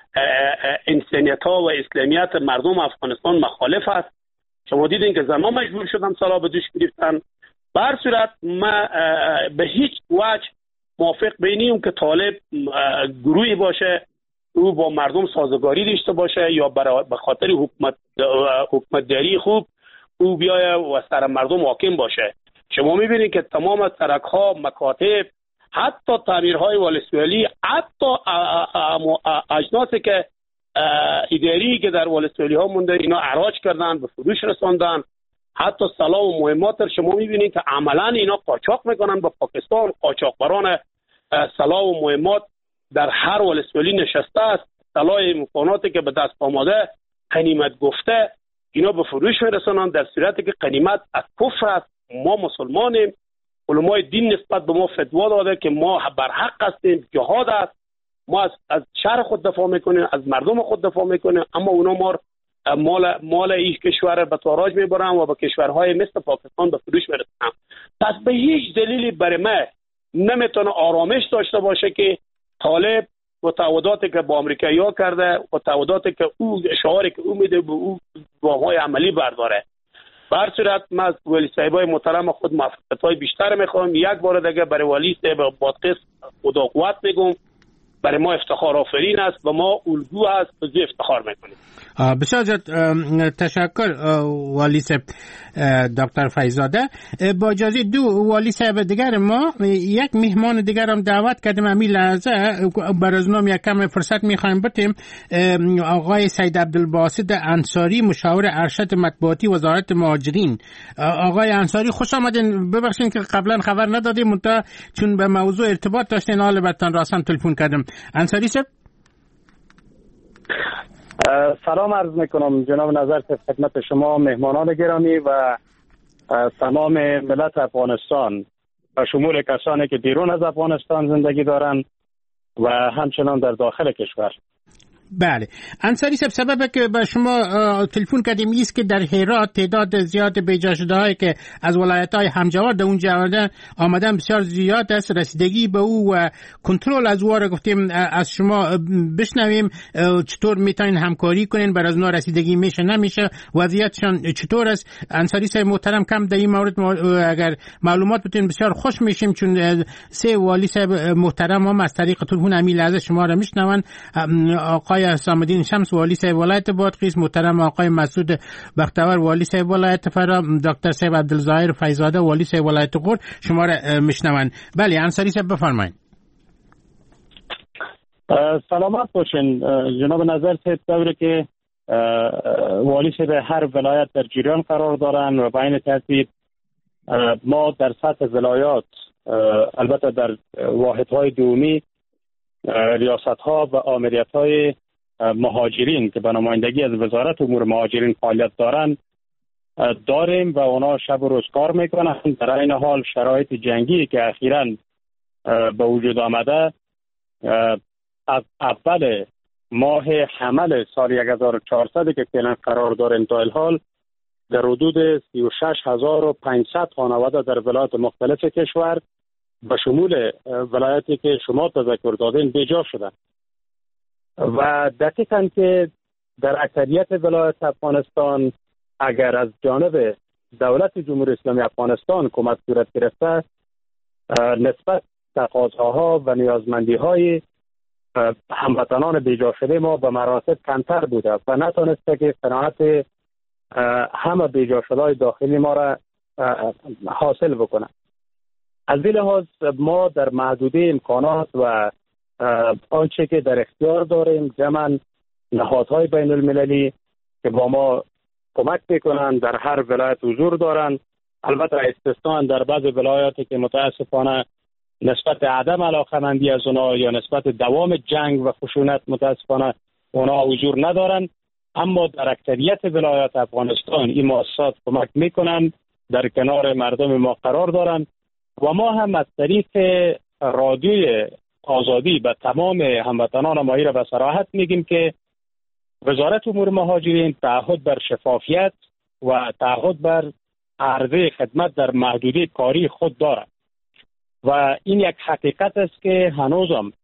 انسانیت ها و اسلامیت مردم افغانستان مخالف است. شما دیدین که زنها مجبور شدن سلاح به دوش گرفتن. به هر صورت ما به هیچ وجه موافق بینیم که طالب گروهی باشه او با مردم سازگاری داشته باشه یا به خاطر حکومتداری خوب او بیایه و سر مردم حاکم باشه. شما میبینید که تمام سرک ها، مکاتب، حتی تعمیرهای ولسوالی، حتی اجناسی که اداری که در ولسوالی ها مونده اینا اراج کردن، به فروش رساندن. حتی سلاح و مهمات شما میبینید که عملا اینا قاچاق میکنن به پاکستان. قاچاقبران سلاح و مهمات در هر ولسوالی نشسته است. سلاح مکاناتی که به دست آمده غنیمت گفته اینا به فروش میرسانن، در صورتی که غنیمت از کفر است. ما مسلمانیم، علمای دین نسبت به ما فتوا داده که ما بر حق هستیم، جهاد است، ما از شهر خود دفاع میکنیم، از مردم خود دفاع میکنیم، اما اونا مال این کشور به تاراج میبرن و به کشورهای مثل پاکستان به فروش میرسن. پس به هیچ دلیلی برای ما نمیتونه آرامش داشته باشه که طالب و تعهداتی که با امریکایی‌ها کرده و تعهداتی که او شعاری که او میده به او گام‌های عملی برداره. به هر صورت من از ولی صاحبای محترم خود موفقیت‌های بیشتر میخوام. یک بار دیگه برای ولی صاحب بادغیس خدا قوت میگم. برای ما افتخار آفرین است و ما الگو است، به زی افتخار میکنیم. بسیار تشکر والی صاحب دکتر فیضزاده. با اجازه دو والی صاحب دیگر ما یک مهمان دیگر هم دعوت کردیم. همین لحظه بر از نام یک کم فرصت میخوایم بتیم. آقای سید عبدالباسط انصاری، مشاور ارشد مطبوعاتی وزارت مهاجرین. آقای انصاری خوش آمدین. ببخشید که قبلا خبر ندادیم منتها چون به موضوع ارتباط داشتین حال برتان راستم تلفن کردم. انصاری صاحب سلام عرض میکنم جناب نظر خدمت شما مهمانان گرامی و تمام ملت افغانستان و شمول کسانی که بیرون از افغانستان زندگی دارند و همچنان در داخل کشور. بله انصاری صاحب، سبب که به شما تلفن کردیم است که در هرات تعداد زیاد بیجا شده هایی که از ولایت‌های همجوار در اونجا آمدن بسیار زیاد است. رسیدگی به او و کنترل از او را گفتیم از شما بشنویم چطور میتونین همکاری کنین، بر از اونا رسیدگی میشه نمیشه، وضعیتشان چطور است. انصاری صاحب محترم کم در این مورد اگر معلومات بتین بسیار خوش میشیم، چون سه والی صاحب محترم هم از طریق تلفن همین لحظه شما را میشنون. آقای حسام الدین شمس والی صاحب ولایت بادغیس، محترم آقای مسعود بختیار والی صاحب ولایت فرا، دکتر صاحب عبدالظاهر فیضزاده والی صاحب ولایت غور شما را میشنون. بله انصاری صاحب بفرمایید. سلامت باشین جناب نظر صاحب. طوری که والی صاحب هر ولایت در جریان قرار دارن و به این ترتیب ما در سطح ولایات البته در واحدهای دومی ریاست‌ها و آمریت‌های مهاجرین که به نمایندگی از وزارت امور مهاجرین فعالیت داریم و اونا شب و روز کار میکنن. در این حال شرایط جنگی که اخیراً به وجود آمده از اول ماه حمل سال 1400 که فعلا قرار داریم تا الحال در حدود 36500 خانواده در ولایات مختلف کشور به شمول ولایتی که شما تذکر دادین بیجا شدن و دقیقاً که در اکثریت ولایت افغانستان اگر از جانب دولت جمهوری اسلامی افغانستان کمک صورت گرفته نسبت تقاضاها و نیازمندی‌های هموطنان بیجا شده ما به مراتب کمتر بوده و نتونسته که قناعت همه بیجا شده‌های داخلی ما را حاصل بکنه. از این لحاظ ما در محدوده امکانات و آنچه که در اختیار داریم جمعاً نهادهای بین المللی که با ما کمک میکنن در هر ولایت حضور دارن. البته استثنا در بعض ولایاتی که متاسفانه نسبت عدم علاقمندی از اونا یا نسبت دوام جنگ و خشونت متاسفانه اونا حضور ندارن، اما در اکثریت ولایات افغانستان این مؤسسات کمک میکنن، در کنار مردم ما قرار دارن و ما هم از طریق رادیوی آزادی به تمام هموطنان ما را به صراحت میگیم که وزارت امور مهاجرین تعهد بر شفافیت و تعهد بر عرضه خدمت در محدوده کاری خود دارد و این یک حقیقت است که هنوزم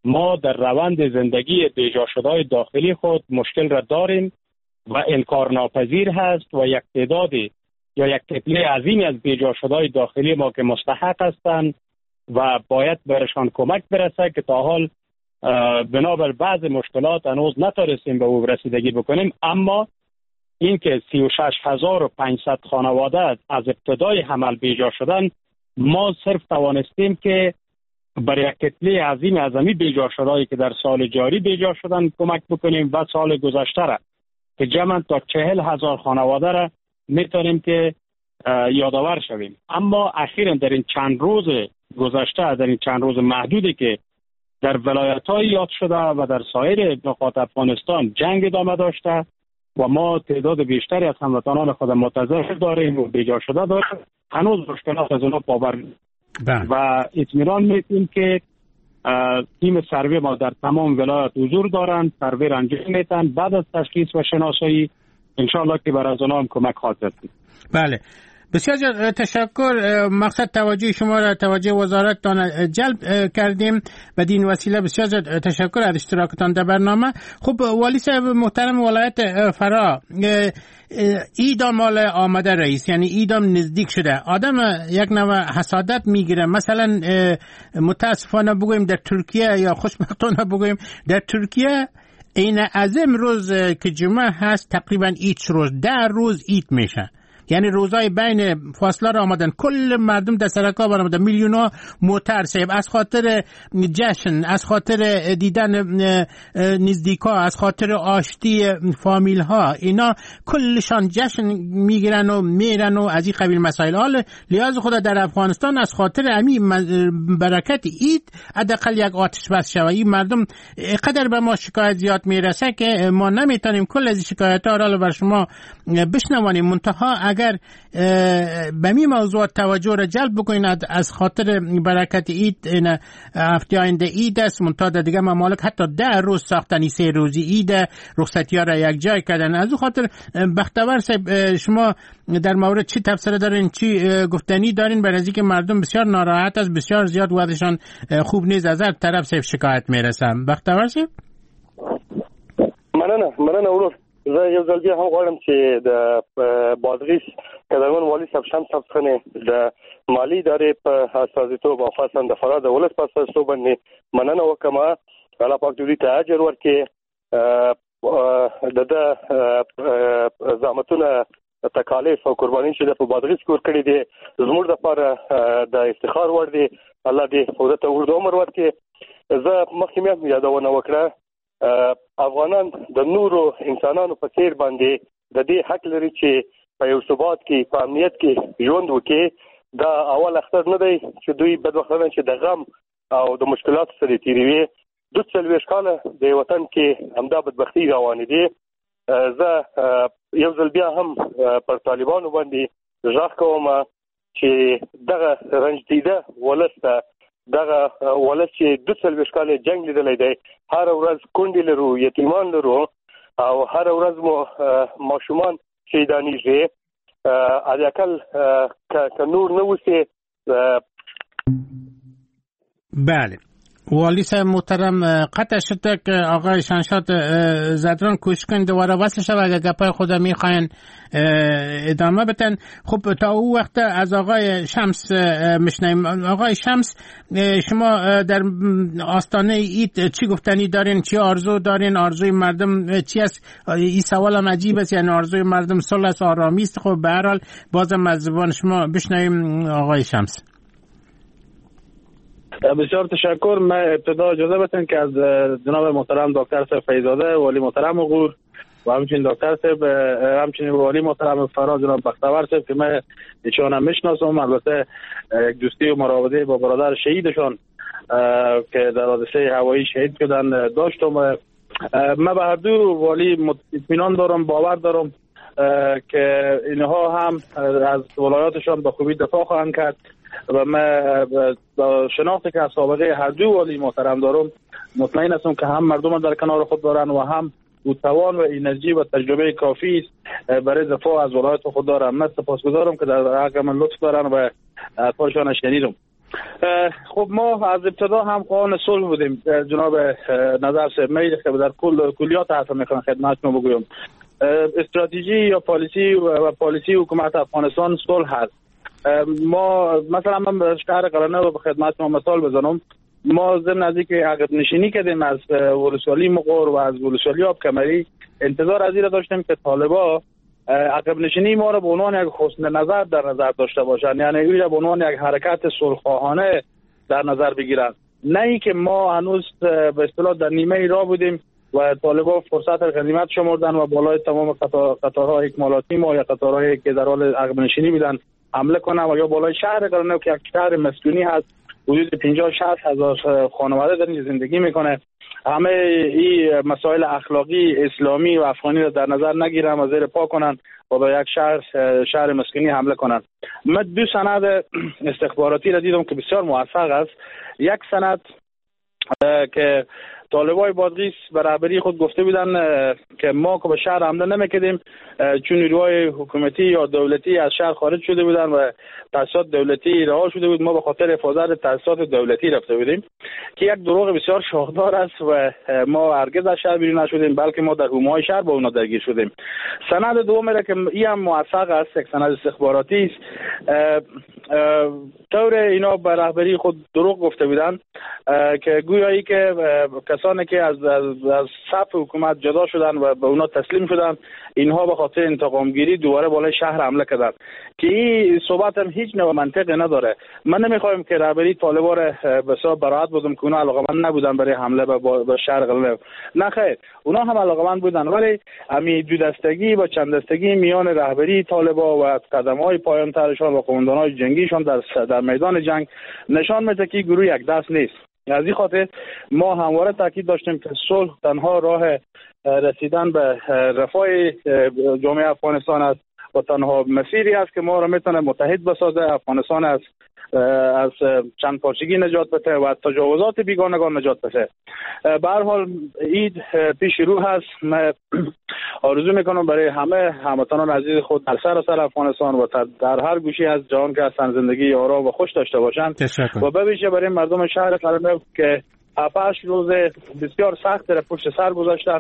ما در روند زندگی بیجا شده‌های داخلی خود مشکل را داریم و انکارناپذیر هست و یک تعدادی یا یک کتله عظیمی از بیجا شده‌های داخلی ما که مستحق هستند و باید برشان کمک برسه که تا حال بنابر بعض مشکلات هنوز نتونستیم به او رسیدگی بکنیم. اما این که 36,500 خانواده از ابتدای حمل بیجا شدن، ما صرف توانستیم که برای یک کتله عظیم از همی بیجا شده‌ای که در سال جاری بیجا شدن کمک بکنیم و سال گذشته را که جمعاً تا 40,000 خانواده را میتونیم که یادآور شویم. اما اخیراً در این چند روز گذشته، در این چند روز محدودی که در ولایت‌های یاد شده و در سایر نقاط افغانستان جنگ ادامه داشته و ما تعداد بیشتری از هموطنان خود متضرر داریم و بیجا شده داریم، هنوز مشکلات از اونها باور و اطمینان میتیم که تیم سروی ما در تمام ولایت حضور دارند، سروی را انجام میتن. بعد از تشخیص و شناسایی انشاءالله که برای از اونها هم کمک خواهد رسید. بله، بسیار تشکر. مقصد توجه شما را توجه وزارتتان جلب کردیم. بدین وسیله بسیار تشکر از اشتراکتان در برنامه. خب والی صاحب محترم ولایت فرا، ایدام مال آمده رئیس، یعنی ایدام نزدیک شده، آدم یک نوع حسادت میگیره. مثلا متاسفانه بگویم در ترکیه یا خوشبختانه بگویم در ترکیه این از امروز که جمعه هست تقریبا ایچ روز 10 روز ایت میشه، یعنی روزای بین فاصله را آمدن، کل مردم در سرکا برآمدن، میلیون‌ها موتر صاحب از خاطر جشن، از خاطر دیدن نزدیکا، از خاطر آشتی فامیل ها، اینا کلشان جشن میگیرن و میرن و از این قبیل مسائل. حال لیاز خود در افغانستان از خاطر امی برکت عید حداقل یک آتش بس شود. این مردم قدر به ما شکایت زیاد میرسه که ما نمیتونیم کل از شکایت ها را بر شما بشنوانیم. منتها اگر به می موضوعات توجه را جلب بکنید، از خاطر برکت عید، این هفته آینده عید است، منتها در دیگه ممالک حتی 10 روز ساختنی 3 روزی عید، رخصتی ها را یک جای کردن. از اون خاطر بختور صاحب شما در مورد چی تفسیر دارین، چی گفتنی دارین برای اینکه مردم بسیار ناراحت است، بسیار زیاد وضعشان خوب نیست، از هر طرف صاحب شکایت میرسن. بختور صاحب مننه ورور. زه یو ځل بیا هم غواړم چې د بادغیس قدرمن والي صاحب شمس صاحب څخه د مالی ادارې په استازیتوب او خاصا د فراه د ولس په استازیتوب باندې مننه وکړم. الله پاک دوی ته اجر ورکړي. د زحمتونه تکالیف او قرباني چې د بادغیس کور کړی دي زموږ لپاره د افتخار وړ دي. الله دې خدای ته اوږد عمر ورکړي. زه مخکې مې یادونه وکړه، افغانان د نورو انسانانو په څیر باندې د دې حق لري چې په یو ثبات کې، په امنیت کې ژوند وکړي. دا اول اختر نه دی چې دوی بدبختانه چې د غم او د مشکلاتو سره تیروي. 42 کاله د وطن کې همدا بدبختی روانې دي. زه یو ځل بیا هم پر طالبانو باندې ژغ کوم چې دغه رنج دیده ولس ته، دغه ولس چې 42 کاله جنگ لیدلی دی، هر ورځ کونډې لرو، یتیمان لرو او هر ورځ مو ماشومان شهیدانیږي. حداقل که نور نه وسي. بله، والی صاحب محترم، قطع شد که آقای شنشاد زدران کوشش کنید دوباره وصل شد. اگر گپای خود میخواین ادامه بتن. خب تا او وقت از آقای شمس میشنیم. آقای شمس، شما در آستانه عید چی گفتنی دارین، چی آرزو دارین، آرزوی مردم چی است؟ این سوال هم عجیب است، یعنی آرزوی مردم صلح است، آرامی است. خب به هر حال بازم از زبان شما بشنویم آقای شمس. بسیار تشکر. من ابتدا اجازه بدین که از جناب محترم دکتر صاحب فیض‌زاده والی محترم غور و همچنین دکتر صاحب، همچنین والی محترم فرا جناب بختور صاحب که من ایشون هم میشناسم، البته یک دوستی و مراوده با برادر شهیدشان که در حادثه هوایی شهید شدن داشتم. من به هر دو والی اطمینان دارم، باور دارم که اینها هم از ولایاتشان به خوبی دفاع خواهند کرد و من با شناختی که از سابقه هر دو والی محترم دارم مطمئن هستم که هم مردم در کنار خود دارن و هم توان و انرژی و تجربه کافی است برای دفاع از ولایت خود دارن. من سپاسگزارم که در حق من لطف دارن و حرفشان شنیدم. خب ما از ابتدا هم خواهان صلح بودیم جناب نظر صاحب. میل که در کلیات حرف میخوام خدمتتون بگویم. استراتژی یا پالیسی حکومت افغانستان صلح هست. ما مثلا من شهر قرنه رو به خدمتتون مثال بزنم. ما ضمن از اینکه عقب نشینی کردیم از ولسوالی مغور و از ولسوالی آب کمری، انتظار از این داشتیم که طالبا عقب نشینی ما رو به عنوان یک حسن نظر در نظر داشته باشند، یعنی این را به عنوان یک حرکت صلح‌خواهانه در نظر بگیرند، نه اینکه ما هنوز به اصطلاح در نیمه راه بودیم و طالبان فرصت غنیمت شمردن و بالای تمام قطارهای اکمالاتی ما یا قطارهایی که در حال عقب نشینی بودن حمله کنن و یا بالای شهر قرنه که یک شهر مسکونی هست، حدود 50-60 هزار خانواده در این زندگی میکنه. همه این مسائل اخلاقی اسلامی و افغانی رو در نظر نگیرن و زیر پا کنن و به یک شهر مسکونی حمله کنن. من 2 سند استخباراتی را دیدم که بسیار موفق است. یک سند که طالبای بادغیس به رهبری خود گفته بودن که ما که به شهر حمله نمیکردیم چون نیروهای حکومتی یا دولتی از شهر خارج شده بودن و تاسیسات دولتی رها شده بود، ما به خاطر حفاظت تاسیسات دولتی رفته بودیم، که یک دروغ بسیار شاخدار است و ما هرگز از شهر بیرون نشدیم، بلکه ما در حومه‌های شهر با اونا درگیر شدیم. سند دوم را که این هم موفق است، یک سند استخباراتی است. طور اینا به رهبری خود دروغ گفته بودن که گویایی که کسانی که از صف حکومت جدا شدن و به اونا تسلیم شدن، اینها به خاطر انتقام گیری دوباره بالای شهر حمله کردن، که این صحبت هم هیچ نوع منطقی نداره. من نمیخوایم که رهبری طالبا را بسیار براحت بودم که اونا علاقمند نبودن برای حمله به شهر قلعه. نه خیر، اونا هم علاقمند بودن، ولی همین دو دستگی و چند دستگی میان رهبری طالبا و قدم‌های پایان ترشان و قماندان‌های جنگیشان در میدان جنگ نشان میده که گروه یک دست نیست. از این خاطر ما همواره تاکید داشتیم که صلح تنها راه رسیدن به رفاه جامعه افغانستان است و تنها مسیری است که ما را میتونه متحد بسازه، افغانستان از چند پارچگی نجات بده و تجاوزات بیگانگان نجات بده. به هر حال عید پیش رو هست. من آرزو میکنم برای همه هموطنان عزیز خود در سراسر افغانستان و در هر گوشی از جهان که هستن زندگی آرام و خوش داشته باشند و به ویژه برای مردم شهر قلعه که 7-8 روز بسیار سخت در پشت سر گذاشتن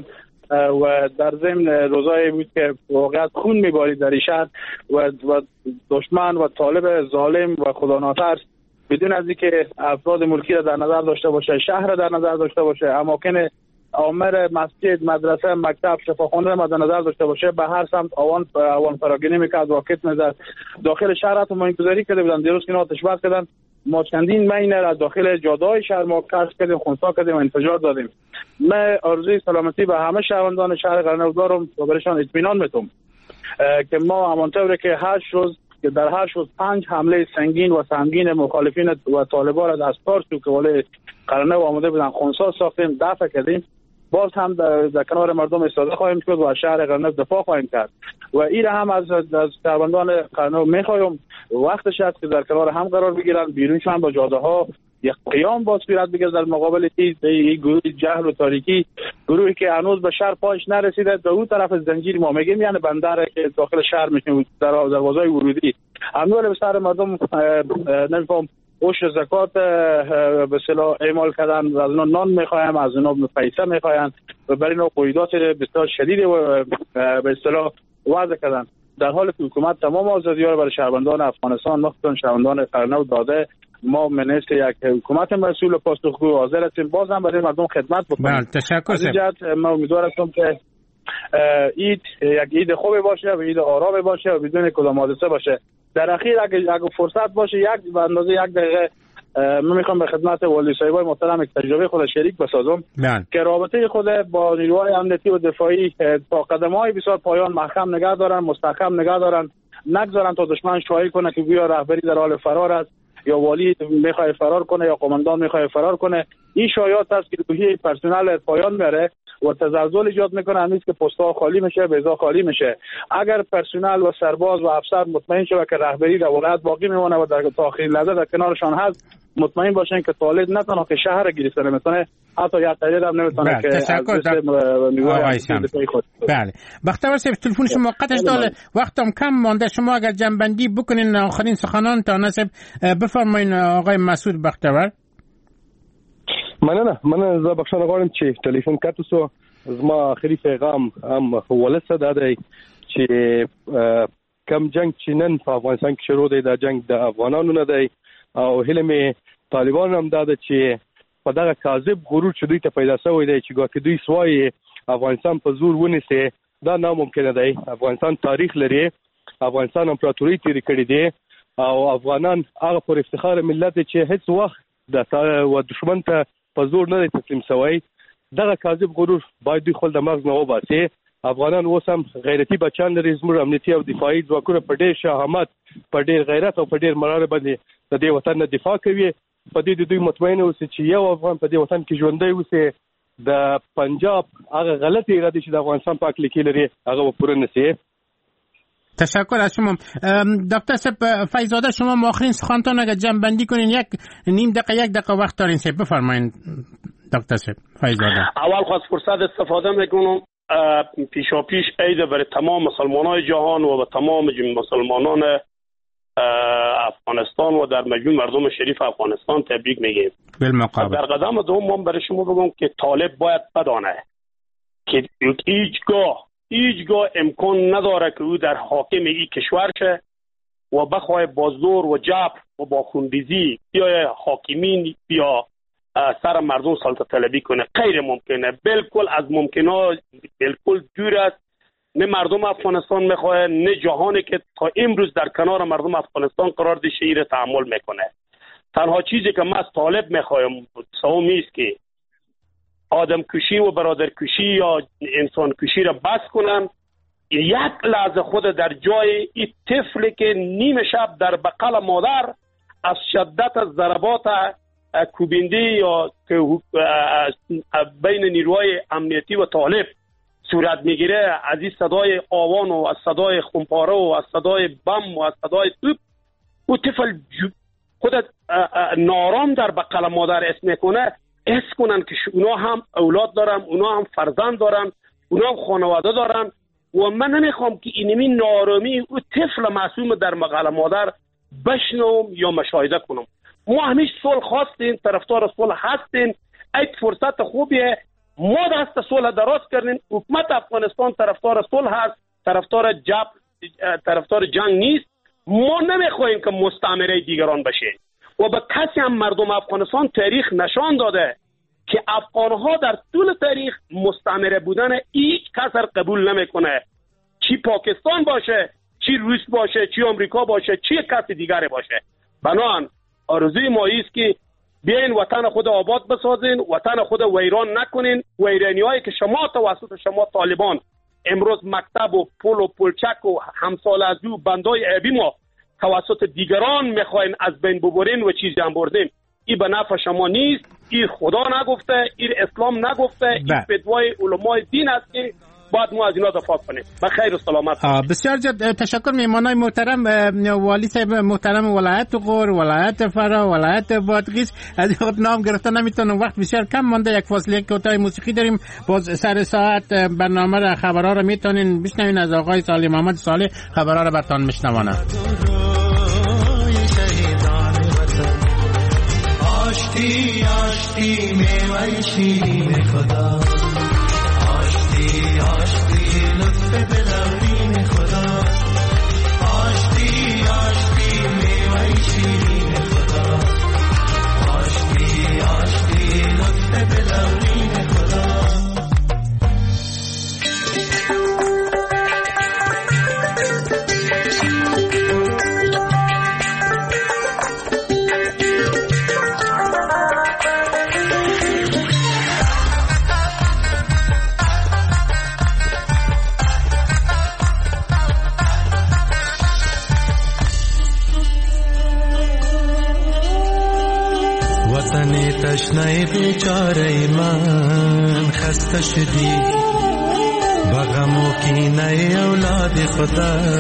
و در ضمن روزایی بود که واقعا خون میبارید در این شهر و دشمن و طالب ظالم و خدا ناترس بدون از اینکه افراد ملکی را در نظر داشته باشه، شهر را در نظر داشته باشه، اماکن عامر مسجد، مدرسه، مکتب، شفاخانه را در نظر داشته باشه، به هر سمت آوان فراگیری میکرد، راکت میزد. داخل شهر حتی مانیتوزاری کرده بودن، دیروز که آتش بس کردن، ما چندین مینه از داخل جاده‌های شهر ما کشف کردیم، خونسا کردیم و انفجار دادیم. من آرزوی سلامتی به همه شهروندان شهر قرنه دارم و برایشان اطمینان میتم که ما همانطوری که در هر روز 5 حمله سنگین و سهمگین مخالفین و طالبان را از پارس که ولی قرنه آمده بودن خونسا ساختیم، دفع کردیم، باز هم در کنار مردم ایستاده خواهیم شد و از شهر قرنه دفاع خواهیم کرد و این هم از شهروندان قرنه میخوایم وقتش است که در کنار هم قرار بگیرن، بیرونشان با جاده ها یک قیام با صورت بگیرد در مقابل این گروه جهل و تاریکی، گروهی که هنوز به شهر پایش نرسیده، در اون طرف زنجیر ما میگیم یعنی بندر که داخل شهر میشن در دروازهای ورودی همون به سر مردم نمیفهم عشر زکات به اصطلاح اعمال کردن، از اونا نان میخوایم، از اونا پیسه میخوایم و برای اینا قیودات بسیار شدید به اصطلاح وضع کردن، در حالی که حکومت تمام آزادی‌ها رو برای شهروندان افغانستان مخصوصا شهروندان قرنه داده. ما منست یک حکومت مسئول و پاسخگو حاضر هستیم باز هم برای مردم خدمت بکنیم. تشکر. من امیدوار هستم که عید یک عید خوبی باشه و عید آرام باشه و بدون کدام حادثه باشه. در اخیر اگه فرصت باشه یک به اندازه 1 دقیقه من میخوام به خدمت والی صاحبای محترم یک تجربه خود شریک بسازم که رابطه خود با نیروهای امنیتی و دفاعی تا قدم‌های بسیار پایان محکم نگه دارن، مستحکم نگه دارن، نگذارن تا دشمن شایع کنه که گویا رهبری در حال فرار است یا والی میخواد فرار کنه یا قماندان میخواد فرار کنه. این شایعات است که روحیه پرسنل پایان میاره و تزلزل ایجاد میکنه، همیشه که پست‌ها خالی میشه، بیضا خالی میشه. اگر پرسنل و سرباز و افسر مطمئن شوه که رهبری در ولایت باقی میمونه و در تا آخرین لحظه در کنارشان هست، مطمئن باشین که طالب نه تنها که شهر گرفته نمیتونه، حتی یک تغییر هم نمیتونه که بله. بختیار صاحب تلفن شما قطعش داره، وقتم کم مانده، شما اگر جنبندی بکنین آخرین سخنان تا نصب بفرمایین آقای مسعود بختیار. من زه بخښنه غواړم چې ټلیفون کاته سو. زما آخري پیغام هم ولسه دا دی چې کم جنگ چې نن په افغانستان کې شروع دی، دا جنگ د افغانانو نه دی او هیله مې طالبان هم دا ده چې په دغه کاذب غرور چې دوی ته پیدا شوی دی چې ګواکې دوی سوای افغانستان په زور ونیسي، دا ناممکنه دی. افغانستان تاریخ لري، افغانستان امپراتوري تیرې کړې دي او افغانان هغه پر افتخار ملت دی چې هیڅ وخت د دشمن ته په زور نه تسلیم شوی. دغه کاذب غرور باید دوی خپل د مغز نه وباسي. افغانان اوس هم غیرتي بچان لري، زموږ امنیتي او دفاعي ځواکونه په ډېر شهامت، په ډېر غیرت او په ډېر مراره باندې د دې وطن نه دفاع کوي. په دې د دوی مطمئن اوسي چې یو افغان په دې وطن کې ژوندی اوسي، د پنجاب هغه غلط اراده چې د افغانستان پاک لیکي لري هغه پوره نشي. تشکر از شما. دکتر صاحب فیض‌زاده، شما آخرین سخنتان اگر جمع بندی کنین، یک نیم دقیقه یک دقیقه وقت دارین، صاحب بفرمایید. دکتر صاحب فیض‌زاده. اول خواست فرصت استفاده میکنم پیشا پیش عید برای تمام مسلمانان جهان و به تمام مسلمانان افغانستان و در مجموع مردم شریف افغانستان تبریک میگیم. بالمقابل در قدم دوم من برای شما بگم که طالب باید بدانه که هیچگاه امکان نداره که او در حاکم این کشور شه و بخواه با زور و جبر و با خونریزی یا حاکمین یا سر مردم سلطه طلبی کنه. غیر ممکنه، بالکل از ممکنات بالکل دور است. نه مردم افغانستان میخواه، نه جهانی که تا امروز در کنار مردم افغانستان قرار ده شیر تحمل میکنه. تنها چیزی که من از طالب میخوایم سومی است که آدم کشی و برادر کشی یا انسان کشی را بس کنن. یک لحظه خود در جای این طفلی که نیم شب در بغل مادر از شدت ضربات کوبنده یا بین نیروهای امنیتی و طالب صورت میگیره، از این صدای آوان و از صدای خمپاره و از صدای بم و از صدای توپ، او طفل خودت نارام در بغل مادر اس میکنه، حس کنن که اونا هم اولاد دارن، اونا هم فرزند دارن، اونا هم خانواده دارن و من نمیخوام که اینمی نارامی او طفل معصوم در بغل مادر بشنوم یا مشاهده کنم. ما همیشه صلح خواستیم، طرفدار صلح هستیم، این فرصت خوبیه ما دست صلح دراز کردیم. حکومت افغانستان طرفدار صلح هست، طرفدار جنگ نیست. ما نمیخوایم که مستعمره دیگران بشه و به کسی هم مردم افغانستان تاریخ نشان داده که افغانها در طول تاریخ مستعمره بودن هیچ کس قبول نمیکنه، چی پاکستان باشه، چی روس باشه، چی آمریکا باشه، چی کسی دیگری باشه. بنابراین آرزوی ما است که بیاین وطن خود آباد بسازین، وطن خود ویران نکنین. ویرانی‌هایی که شما توسط شما طالبان امروز مکتب و پل و پلچک و همسال از او بندای عیبی ما توسط دیگران میخواین از بین ببرین و چیزی هم بردین، این به نفع شما نیست. این خدا نگفته، این اسلام نگفته، این فتوای علمای دین است که باید ما از اینا دفاع کنیم. بخیر و سلامت. بسیار تشکر میمانای محترم، والی صاحب محترم ولایت غور، ولایت فرا، ولایت بادغیس. از خود نام گرفتن نمیتونم، وقت بسیار کم مانده. یک فاصله کوتاه موسیقی داریم، باز سر ساعت برنامه را خبرها را میتونین بشنوین از آقای صالح محمد صالح. خبرها را براتون میشنوانه. آشتی آشتی میوه شیرین خدا، آشتی آشتی لطف دلارین خدا، آشتی آشتی میوه شیرین خدا، آشتی آشتی لطف دلارین خدا. تشنه بیچاره من خسته شدی بغم و کینه اولاد خدا